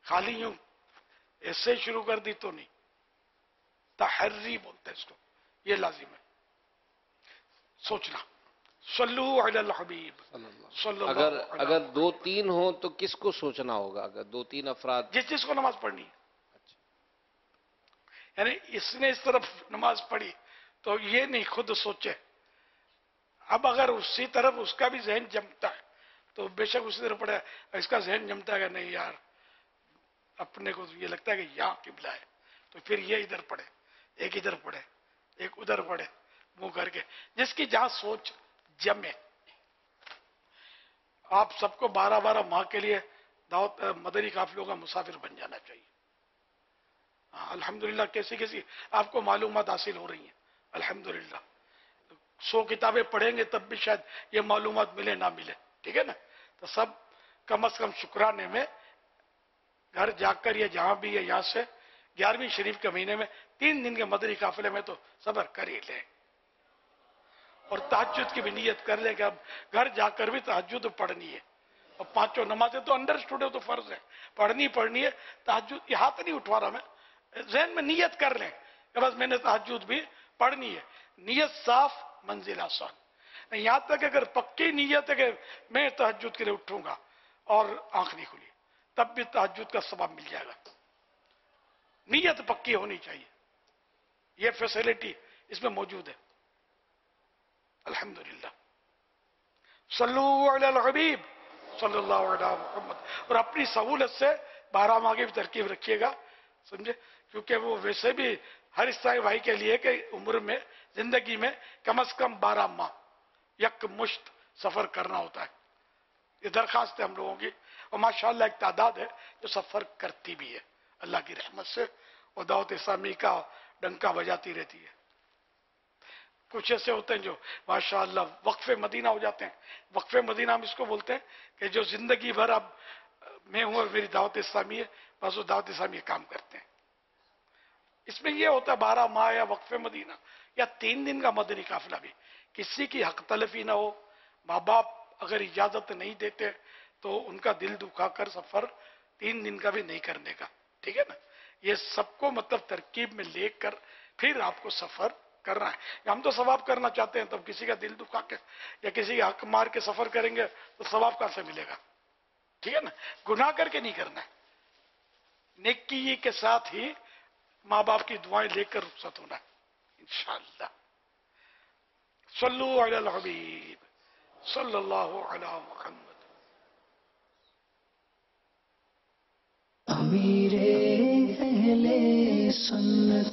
खाली यूं ऐसे शुरू कर दी तो नहीं, तहर्री बोलते हैं इसको, ये लाजिम है सोचना। सल्लू अलल हबीब सल्लल्लाहु अगर अलैहि अगर दो तीन हो तो किसको सोचना होगा? अगर दो तीन अफराद, जिस जिसको नमाज पढ़नी है, यानी इसने इस तरफ नमाज पढ़ी तो ये नहीं खुद सोचे। अब अगर उसी तरफ उसका भी जहन जमता है तो बेशक उसी तरफ पढ़े, इसका जहन जमता है कि नहीं यार अपने को ये लगता है कि यहाँ किबला है, तो फिर ये इधर पढ़े, एक इधर पढ़े, एक उधर पढ़े, मुंह करके, जिसकी जहां सोच जमे। आप सबको बारह बारह माह के लिए दावत मदनी काफिलों का मुसाफिर बन जाना चाहिए। अल्हम्दुलिल्लाह कैसी कैसी आपको मालूमात हासिल हो रही हैं, अल्हम्दुलिल्लाह। सौ किताबें पढ़ेंगे तब भी शायद ये मालूमात मिले ना मिले, ठीक है ना। तो सब कम अज कम शुक्राने में घर जाकर या जहां भी है, यहां से ग्यारहवीं शरीफ के महीने में तीन दिन के मदनी काफिले में तो सबर कर ही ले, और तहज्जुद की भी नियत कर ले कि अब घर जाकर भी तहज्जुद पढ़नी है। और पांचों नमाजें तो अंडरस्टूड है, तो फर्ज है, पढ़नी पढ़नी है। तहज्जुद की हाथ नहीं उठवा रहा मैं, ज़हन में नियत कर लें कि बस मैंने तहज्जुद भी पढ़नी है। नियत साफ, मंजिल आसान। यहां तक अगर पक्की नियत है कि मैं तहज्जुद के लिए उठूंगा और आंख नहीं खुली, तब भी तहज्जुद का सवाब मिल जाएगा। नियत पक्की होनी चाहिए, यह फैसिलिटी इसमें मौजूद है, अल्हम्दुलिल्लाह। सल्लू अलल हबीब सल्लल्लाहु अलैहि मुहम्मद। और अपनी सहूलत से बारह माह की भी तरकीब रखिएगा, समझे, क्योंकि वो वैसे भी हर ईसाई भाई के लिए कि उम्र में, जिंदगी में कम से कम बारह माह यक मुश्त सफर करना होता है। ये दरखास्त है हम लोगों की, और माशाअल्लाह एक तादाद है जो सफर करती भी है अल्लाह की रहमत से, और दावत इस्लामी का डंका बजाती रहती है। कुछ ऐसे होते हैं जो माशाअल्लाह वक्फे मदीना हो जाते हैं। वक्फे मदीना हम इसको बोलते हैं कि जो जिंदगी भर अब मैं हूं और मेरी दावत इस्लामी है, बस वो दावत इस्लामी काम करते हैं। इसमें यह होता है बारह माह या वक्फे मदीना या तीन दिन का मदनी काफिला भी, किसी की हक तलफी ना हो, माँ बाप अगर इजाजत नहीं देते तो उनका दिल दुखाकर सफर तीन दिन का भी नहीं करने का, ठीक है ना। ये सबको मतलब तरकीब में लेकर फिर आपको सफर करना है। हम तो सवाब करना चाहते हैं, तब किसी का दिल दुखा के या किसी का हक मार के सफर करेंगे तो सवाब कहां से मिलेगा, ठीक है ना। गुनाह करके नहीं करना है, नेकी के साथ ही माँ बाप की दुआएं लेकर रुखसत होना है इंशाअल्लाह। सल्लू अलल हबीब सल्लल्लाहु अलैहि मुहम्मद। अमीरे अहले सुन्नत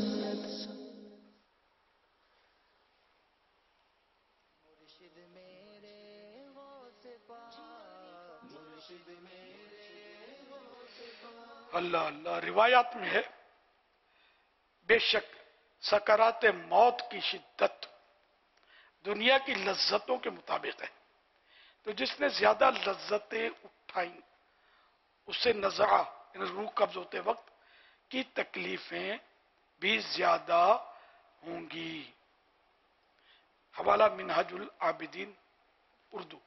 अल्लाह अल्लाह। रिवायात में है बेशक सकरात मौत की शिद्दत दुनिया की लज्जतों के मुताबिक है, तो जिसने ज्यादा लज्जतें उठाई उससे नज़ा रूह कब्ज होते वक्त की तकलीफें भी ज्यादा होंगी। हवाला मिनहाजुल आबिदीन उर्दू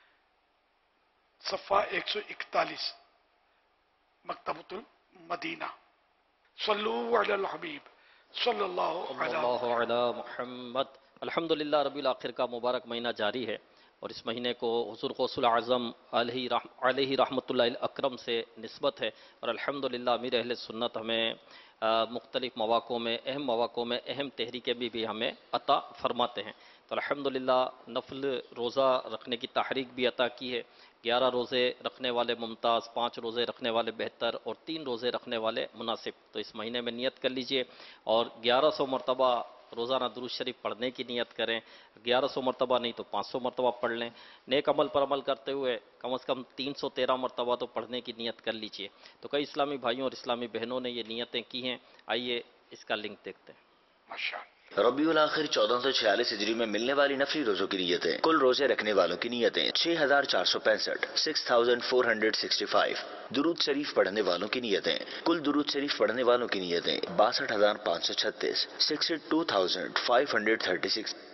सफ़ा एक सौ इकतालीस मकतबतुल मदीना। सल्लू अलल हबीब सल्लल्लाहु अलैहि मुहम्मद। अल्हम्दुलिल्लाह रब्बिल आखिर का मुबारक महीना जारी है, और इस महीने को हुजूर गौसुल आज़म अलैहि रहमतुल्लाहिल अकरम से निस्बत है। और अल्हम्दुलिल्लाह अमीर अहले सुन्नत हमें मुख्तलिफ मौक़ों में, अहम मौक़ों में अहम तहरीकें भी, भी हमें अता फरमाते हैं। तो अल्हम्दुलिल्लाह नफल रोज़ा रखने की तहरीक भी अता की है। ग्यारह रोज़े रखने वाले मुमताज़, पाँच रोज़े रखने वाले बेहतर, और तीन रोज़े रखने वाले मुनासिब। तो इस महीने में नियत कर लीजिए और ग्यारह सौ मरतबा रोज़ाना दुरूद शरीफ पढ़ने की नियत करें। ग्यारह सौ मरतबा नहीं तो पाँच सौ मरतबा पढ़ लें। नेक अमल पर अमल करते हुए कम से कम तीन सौ तेरह मरतबा तो पढ़ने की नियत कर लीजिए। तो कई इस्लामी भाइयों और इस्लामी बहनों ने ये नियतें की हैं, आइए इसका लिंक देखते हैं। माशाअल्लाह। रबीउल आखिर चौदह सौ छियालीस हिजरी में मिलने वाली नफली रोजों की नियतें। कुल रोजे रखने वालों की नियतें छह हजार चार सौ पैंसठ six thousand four hundred sixty five. दुरूद शरीफ पढ़ने वालों की नियतें। कुल दुरूद शरीफ पढ़ने वालों की नियतें बासठ हजार पाँच सौ छत्तीस sixty two thousand five hundred thirty six.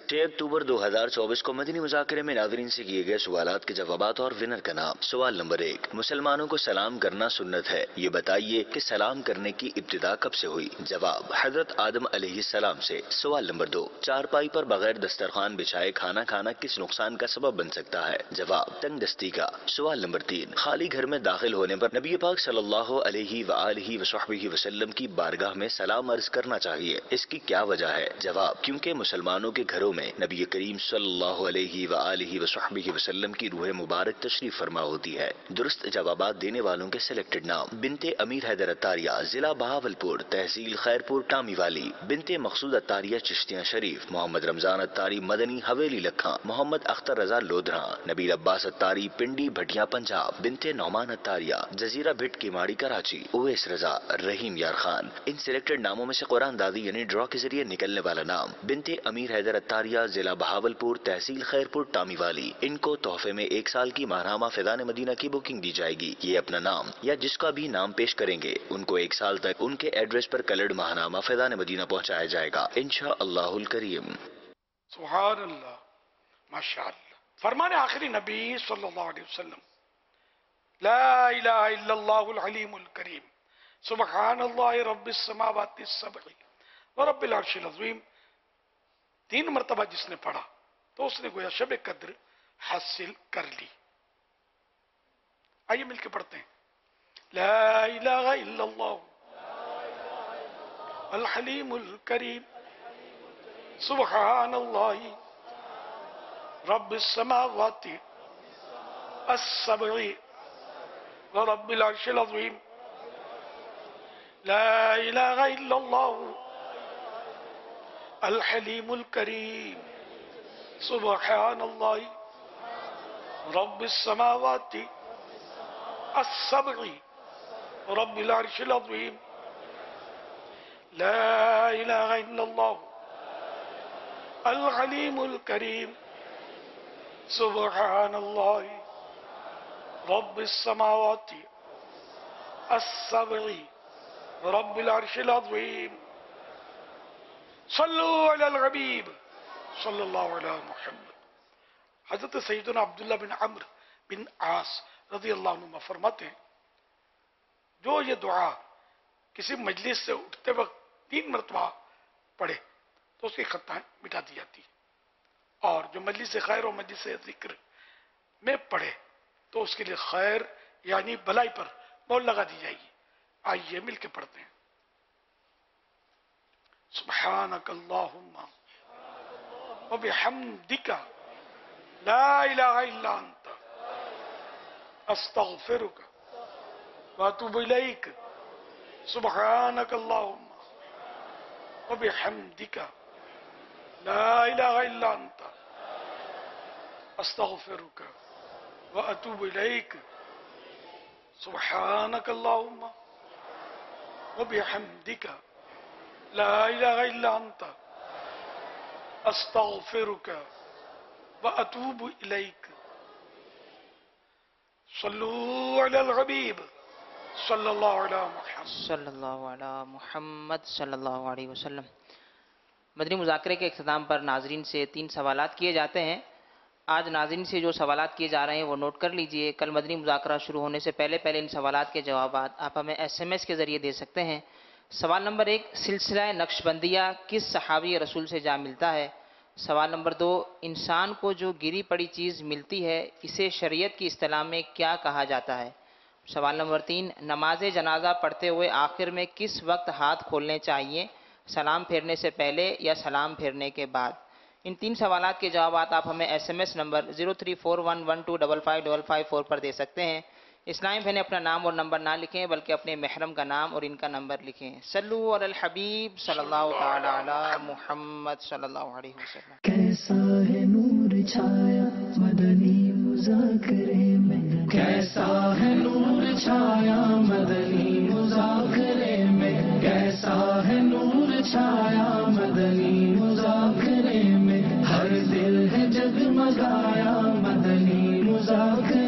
छह अक्टूबर दो हजार चौबीस को मदनी मुज़ाकरे में नाज़रीन से किए गए सवालात के जवाबात और विनर का नाम। सवाल नंबर एक, मुसलमानों को सलाम करना सुन्नत है, ये बताइए कि सलाम करने की इब्तिदा कब से हुई? जवाब, हजरत आदम अलैहिस्सलाम से। सवाल नंबर दो, चारपाई पर बगैर दस्तरखान बिछाए खाना खाना किस नुकसान का सबब बन सकता है? जवाब, तंगदस्ती का। सवाल नंबर तीन, खाली घर में दाखिल होने पर नबी पाक सल्लल्लाहु अलैहि व आलिहि वसहबिहि वसल्लम की बारगाह में सलाम अर्ज करना चाहिए, इसकी क्या वजह है? जवाब, क्योंकि मुसलमानों के घरों में नबी करीम सल्लल्लाहु अलैहि व आलिहि वसहबिहि वसल्लम की रूह मुबारक तशरीफ फरमा होती है। दुरुस्त जवाबात देने वालों के सिलेक्टेड नाम: बिनते अमीर हैदर अत्तारिया, जिला बहावलपुर, तहसील खैरपुर टामी वाली; बिनते मकसूद अत्तारिया, चिश्तिया शरीफ; मोहम्मद रमजान अत्तारी, मदनी हवेली लखा; मोहम्मद अख्तर रजा लोधरा; नबील अब्बास अत्तारी, पिंडी भटिया पंजाब; बिनते नौमान अत्तारिया, जजीरा भिट किमाड़ी कराची; उवैस रजा, रहीम यार खान। इन सिलेक्टेड नामों में से कुरान दादी यानी ड्रॉ के जरिए निकलने वाला नाम बिनते अमीर हैदर अत्तारिया, जिला बहावलपुर, तहसील खैरपुर टामी वाली। इनको तोहफे में एक साल की माहनामा फिदान मदीना की बुकिंग दी जाएगी। ये अपना नाम या जिसका भी नाम पेश करेंगे उनको एक साल तक उनके एड्रेस पर कलर्ड माहनामा फिदान मदीना पहुंचाया जाएगा इंशा अल्लाहुल करीम। सुभान अल्लाह, माशाअल्लाह। फरमाने आखिरी नबी सल्लल्लाहु अलैहि वसल्लम, ला इलाहा इल्लल्लाहुल अलीमुल करीम, सुबहानल्लाहि रब्बिस समावाति सब'i व रब्बिल अर्शिल अज़ीम, तीन मरतबा जिसने पढ़ा तो उसने गोया शब कद्र हासिल कर ली। आइए मिलकर पढ़ते हैं। ला इलाहा इल्लल्लाह अल हलीमुल करीम, सुबहानल्लाहि रब्बिस समावाति अस्सब'i व रब्बिल अर्शिल अज़ीम, ला इलाहा इल्लल्लाह अल हलीमुल करीम, सुबहानल्लाहि रब्बिस समावाति अस्सब'i रब्बिल अर्शिल अज़ीम, ला इलाहा इल्लल्लाह अल हलीमुल करीम, सुबहानल्लाहि रब्बिस समावाति अस्सब'i रब्बिल अर्शिल अज़ीम। सल्लु अलल हबीब सल्लल्लाहु अलैहि मुहम्मद। हजरत सैयदना अब्दुल्ला बिन अम्र बिन आस रज़ी अल्लाह अन्हुमा फरमाते हैं, जो ये दुआ किसी मजलिस से उठते वक्त तीन मरतबा पढ़े तो उसकी खताएं मिटा दी जाती है, और जो मजलिस से खैर और मजलिस से जिक्र में पढ़े तो उसके लिए खैर यानी भलाई पर मोहर लगा दी जाएगी। आइए मिलकर पढ़ते हैं। सुब्हानक अल्लाहुम्मा व बिहम्दिका ला इलाहा इल्ला अंता अस्तगफिरुका व अतूबु इलैक। सुब्हानक अल्लाहुम्मा व बिहम्दिका ला इलाहा इल्ला अंता अस्तगफिरुका व अतूबु इलैक। सुब्हानक अल्लाहुम्मा व बिहम्दिका ला इलाहा इल्ला अंता अस्तगफिरुका व अतूबु इलैक। सल्लु अलल हबीब सल्लल्लाहु अलैहि मुहम्मद सल्लल्लाहु अलैहि मुहम्मद सल्लल्लाहु अलैहि वसल्लम। मदनी मुज़ाकरे के इख्तिताम पर नाजरीन से तीन सवालात किए जाते हैं। आज नाज़रीन से जो सवालात किए जा रहे हैं वो नोट कर लीजिए। कल मदनी मुज़ाकरा शुरू होने से पहले पहले इन सवालात के जवाब आप हमें एस एम एस के ज़रिए दे सकते हैं। सवाल नंबर एक, सिलसिला नक्शबंदिया किस सहाबी रसूल से जा मिलता है? सवाल नंबर दो, इंसान को जो गिरी पड़ी चीज़ मिलती है इसे शरीयत की इस्तिलाह में क्या कहा जाता है? सवाल नंबर तीन, नमाज जनाजा पढ़ते हुए आखिर में किस वक्त हाथ खोलने चाहिए, सलाम फेरने से पहले या सलाम फेरने के बाद? इन तीन सवालात के जवाब आप हमें S M S number zero three four one one two double five double five four पर दे सकते हैं। इस्लामी बहनें अपना नाम और नंबर ना लिखें बल्कि अपने महरम का नाम और इनका नंबर लिखें। सल्लु अलल हबीब सल्लल्लाहु तआला अला मुहम्मद सल्लल्लाहु अलैहि वसल्लम। कैसा है नूर छाया मदनी मुज़ाकरे में, कैसा है नूर छाया मदनी मुज़ाकरे में, कैसा है नूर छाया मदनी मुज़ाकरे में, हर दिल है जगमगाया मदनी मुज़ाकरे